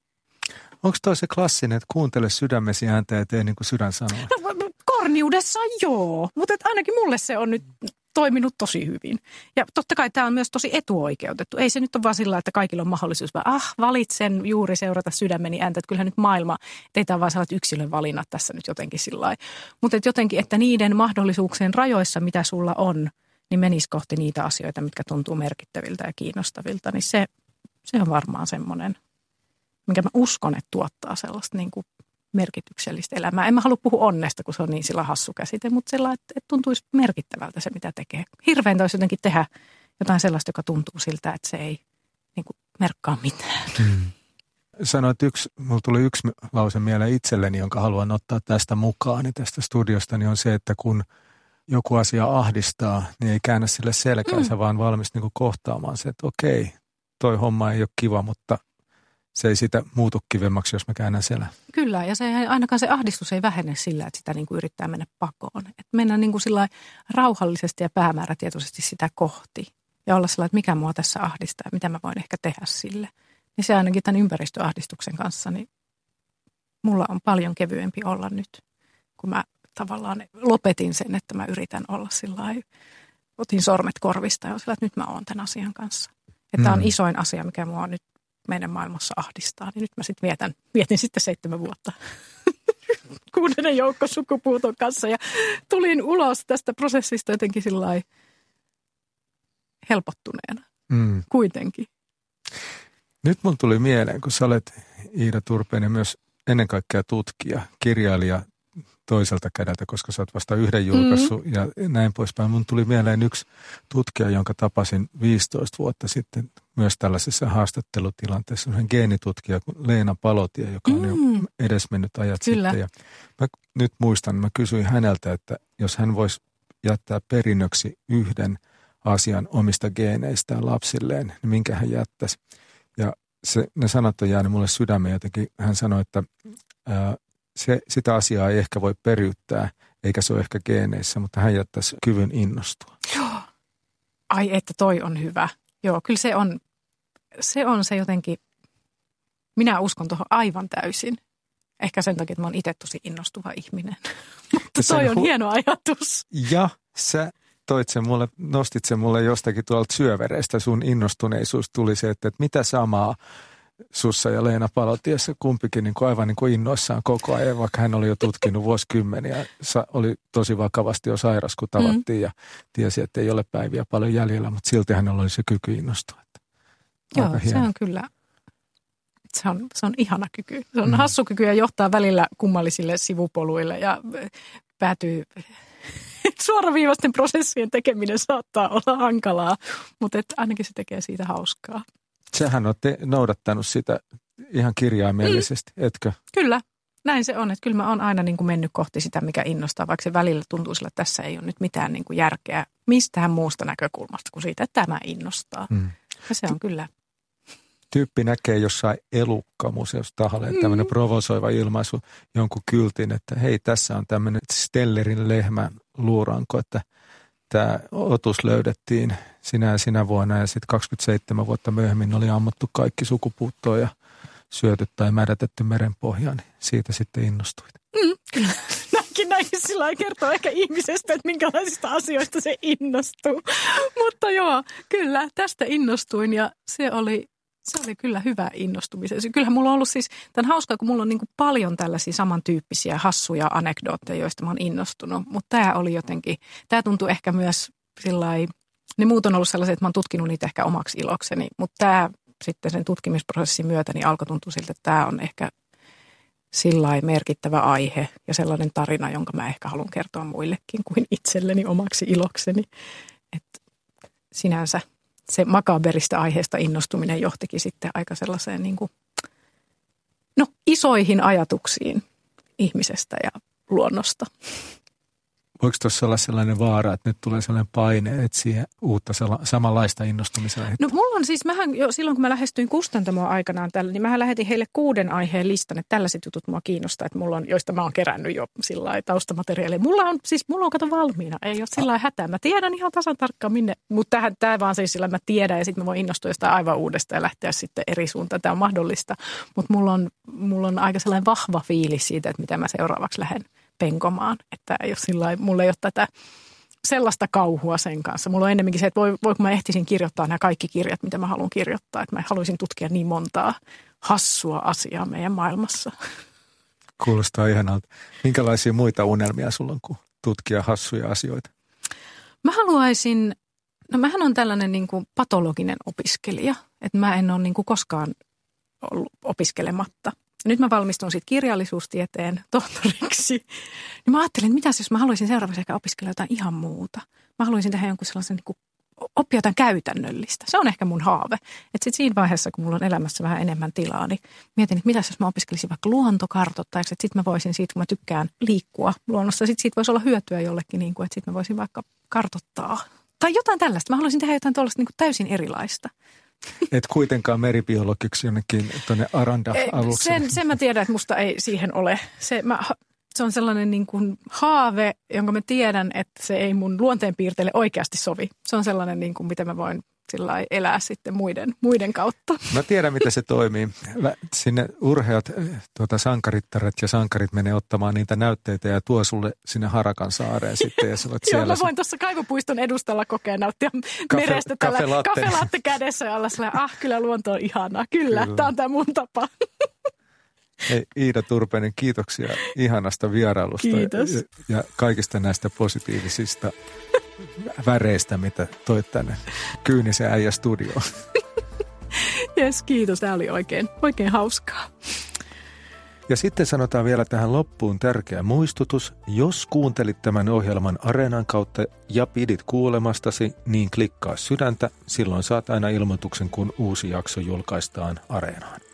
Speaker 2: Onko toi se klassinen, että kuuntele sydämesi ääntä ja tee niin kuin sydän sanoo?
Speaker 3: No, korniudessa joo, mutta ainakin mulle se on nyt toiminut tosi hyvin. Ja totta kai tämä on myös tosi etuoikeutettu. Ei se nyt ole vaan sillä, että kaikilla on mahdollisuus, vaan ah, valitsen juuri seurata sydämeni ääntä. Että kyllähän nyt maailma, ei tämä vaan sellaiset yksilön valinnat tässä nyt jotenkin sillä lailla. Mutta et jotenkin, että niiden mahdollisuuksien rajoissa, mitä sulla on, niin menisi kohti niitä asioita, mitkä tuntuu merkittäviltä ja kiinnostavilta. Niin se, se on varmaan semmoinen, minkä mä uskon, että tuottaa sellaista niin kuin merkityksellistä elämää. En mä halua puhua onnesta, kun se on niin sillä hassu käsite, mutta sellainen, että, että tuntuisi merkittävältä se, mitä tekee. Hirveintä olisi jotenkin tehdä jotain sellaista, joka tuntuu siltä, että se ei niin kuin merkkaa mitään. Hmm.
Speaker 2: Sanoit yksi, mulla tuli yksi lause mieleen itselleni, jonka haluan ottaa tästä mukaan, niin tästä studiosta, niin on se, että kun joku asia ahdistaa, niin ei käännä sille selkäänsä, hmm. vaan valmis niin kuin kohtaamaan se, että okei, toi homma ei ole kiva, mutta se ei sitä muutu kivemmaksi, jos mä käännän selän.
Speaker 3: Kyllä, ja se, ainakaan se ahdistus ei vähene sillä, että sitä niin kuin yrittää mennä pakoon. Että mennään niin kuin sillä rauhallisesti ja päämäärätietoisesti sitä kohti. Ja olla sellainen, että mikä mua tässä ahdistaa ja mitä mä voin ehkä tehdä sille. Niin se ainakin tämän ympäristöahdistuksen kanssa, niin mulla on paljon kevyempi olla nyt, kun mä tavallaan lopetin sen, että mä yritän olla sillä lailla. Otin sormet korvista ja sillä, että nyt mä oon tämän asian kanssa. Että tämä on isoin asia, mikä mua nyt meidän maailmassa ahdistaa, niin nyt mä sitten vietän, vietin sitten seitsemän vuotta kuudennen joukkosukupuuton kanssa ja tulin ulos tästä prosessista jotenkin sillai helpottuneena mm. kuitenkin.
Speaker 2: Nyt mun tuli mieleen, kun sä olet Iida Turpeinen myös ennen kaikkea tutkija, kirjailija toiselta kädeltä, koska sä oot vasta yhden julkaissut mm. ja näin poispäin. Mun tuli mieleen yksi tutkija, jonka tapasin viisitoista vuotta sitten myös tällaisessa haastattelutilanteessa. Hän geenitutkija kuin Leena Palotie, joka on mm. jo edesmennyt ajat Kyllä. sitten. Ja mä nyt muistan, mä kysyin häneltä, että jos hän voisi jättää perinnöksi yhden asian omista geeneistään lapsilleen, niin minkä hän jättäisi. Ja se, ne sanat on jäänyt mulle sydämeen jotenkin. Hän sanoi, että ää, Se, sitä asiaa ei ehkä voi periyttää, eikä se ole ehkä geeneissä, mutta hän jättäisi kyvyn innostua.
Speaker 3: Joo. Ai, että toi on hyvä. Joo, kyllä se on se, on se jotenkin, minä uskon tuohon aivan täysin. Ehkä sen takia, että mä oon itse tosi innostuva ihminen. Mutta toi on hu- hieno ajatus.
Speaker 2: Ja sä toit sen mulle, nostit sen mulle jostakin tuolta syövereistä, sun innostuneisuus tuli se, että, että mitä samaa sussa ja Leena Palotiessa kumpikin niin kuin aivan niin kuin innoissaan koko ajan, vaikka hän oli jo tutkinut vuosikymmeniä. Sa- oli tosi vakavasti jo sairas, kun tavattiin mm. ja tiesi, että ei ole päiviä paljon jäljellä, mutta silti hänellä oli se kyky innostua.
Speaker 3: Joo, se on kyllä, se on, se on ihana kyky. Se on mm. hassu kyky ja johtaa välillä kummallisille sivupoluille ja päätyy, suoraviivaisten prosessien tekeminen saattaa olla hankalaa, mutta et ainakin se tekee siitä hauskaa.
Speaker 2: Sähän on te- noudattanut sitä ihan kirjaimellisesti, mm. etkö?
Speaker 3: Kyllä, näin se on. Että kyllä mä oon aina niin kuin mennyt kohti sitä, mikä innostaa, vaikka se välillä tuntuu sillä, että tässä ei ole nyt mitään niin kuin järkeä mistään muusta näkökulmasta kuin siitä, että tämä innostaa. Mm. Ja se on kyllä.
Speaker 2: Tyyppi näkee jossain elukkamuseossa tahalleen mm. tämmöinen provosoiva ilmaisu jonkun kyltin, että hei, tässä on tämmöinen Stellerin lehmän luuranko, että tämä otus löydettiin sinä ja sinä vuonna ja sitten kaksikymmentäseitsemän vuotta myöhemmin oli ammuttu kaikki sukupuuttoon ja syöty tai mädätetty merenpohjaan, niin siitä sitten innostuit.
Speaker 3: Mm, kyllä. Näinkin näinkin sillä lailla kertoo ehkä ihmisestä, että minkälaisista asioista se innostuu. Mutta joo, kyllä, tästä innostuin ja se oli, se oli kyllä hyvä innostumisen. Kyllähän mulla on ollut siis, tämän hauskaa, kun mulla on niin kuin paljon tällaisia samantyyppisiä hassuja anekdootteja, joista mä oon innostunut. Mutta tämä oli jotenkin, tämä tuntui ehkä myös sillai, ne muut on ollut sellaisia, että mä oon tutkinut niitä ehkä omaksi ilokseni, mutta tämä sitten sen tutkimisprosessin myötä niin alkoi tuntua siltä, että tämä on ehkä sillai merkittävä aihe ja sellainen tarina, jonka mä ehkä haluan kertoa muillekin kuin itselleni omaksi ilokseni. Että sinänsä se makaberista aiheesta innostuminen johtikin sitten aika sellaiseen niin kuin, no, isoihin ajatuksiin ihmisestä ja luonnosta.
Speaker 2: Voiko tuossa olla sellainen vaara, että nyt tulee sellainen paine etsiä uutta samanlaista innostumista?
Speaker 3: No mulla on siis, mähän jo silloin kun mä lähestyin kustantamoa aikanaan tällä, niin mähän lähetin heille kuuden aiheen listan, että tällaiset jutut mua kiinnostaa, että mulla on, joista mä oon kerännyt jo sillä lailla taustamateriaalia. Mulla on siis, mulla on kato valmiina, ei ole sillä lailla hätää. Mä tiedän ihan tasan tarkkaan minne, mutta tähän, tämä vaan siis sillä mä tiedän ja sitten mä voin innostua jostain aivan uudesta ja lähteä sitten eri suuntaan. Tämä on mahdollista, mutta mulla on, mulla on aika sellainen vahva fiilis siitä, että mitä mä seuraavaksi lähden penkomaan, että ei ole sillä mulla ei ole tätä sellaista kauhua sen kanssa. Mulla on ennemminkin se, että voi, voiko mä ehtisin kirjoittaa nämä kaikki kirjat, mitä mä haluan kirjoittaa. Että mä haluaisin tutkia niin montaa hassua asiaa meidän maailmassa.
Speaker 2: Kuulostaa ihanalta. Minkälaisia muita unelmia sulla on, kun tutkia hassuja asioita?
Speaker 3: Mä haluaisin, no mähän on tällainen niin kuin patologinen opiskelija, että mä en ole niin kuin koskaan ollut opiskelematta. Nyt mä valmistun sitten kirjallisuustieteen tohtoriksi. Niin mä ajattelin, että mitäs jos mä haluaisin seuraavaksi ehkä opiskella jotain ihan muuta. Mä haluaisin tehdä jonkun sellaisen, niin kuin, oppia jotain käytännöllistä. Se on ehkä mun haave. Että sitten siinä vaiheessa, kun mulla on elämässä vähän enemmän tilaa, niin mietin, että mitäs jos mä opiskelisin vaikka luontokartoittajaksi. Että sitten mä voisin siitä, kun mä tykkään liikkua luonnossa, sitten siitä voisi olla hyötyä jollekin, niin kuin, että sitten mä voisin vaikka kartoittaa. Tai jotain tällaista. Mä haluaisin tehdä jotain tuollaista niin kuin täysin erilaista.
Speaker 2: Et kuitenkaan meribiologiksi jonnekin tuonne Aranda-alukselle.
Speaker 3: Sen, sen mä tiedän, että musta ei siihen ole. Se, mä, se on sellainen niin kuin haave, jonka mä tiedän, että se ei mun luonteenpiirteille oikeasti sovi. Se on sellainen, niin kuin, mitä mä voin sillä elää sitten muiden, muiden kautta.
Speaker 2: Mä tiedän, miten se toimii. Sinne urheat tuota, sankarittaret ja sankarit menee ottamaan niitä näytteitä ja tuo sulle sinne Harakan saareen sitten. Ja
Speaker 3: Joo, mä voin tuossa Kaivopuiston edustalla kokea nauttia Kafe, merestä tällä kafelaatte kädessä ja olla sellainen, ah kyllä luonto on ihanaa. Kyllä, kyllä. Tämä on tämä mun tapa.
Speaker 2: Hei, Iida Turpeinen, kiitoksia ihanasta vierailusta.
Speaker 3: Kiitos.
Speaker 2: Ja, ja kaikista näistä positiivisista väreistä, mitä toit tänne Kyynisen äijä studioon.
Speaker 3: Jes, kiitos. Tämä oli oikein, oikein hauskaa.
Speaker 2: Ja sitten sanotaan vielä tähän loppuun tärkeä muistutus. Jos kuuntelit tämän ohjelman Areenan kautta ja pidit kuulemastasi, niin klikkaa sydäntä. Silloin saat aina ilmoituksen, kun uusi jakso julkaistaan Areenaan.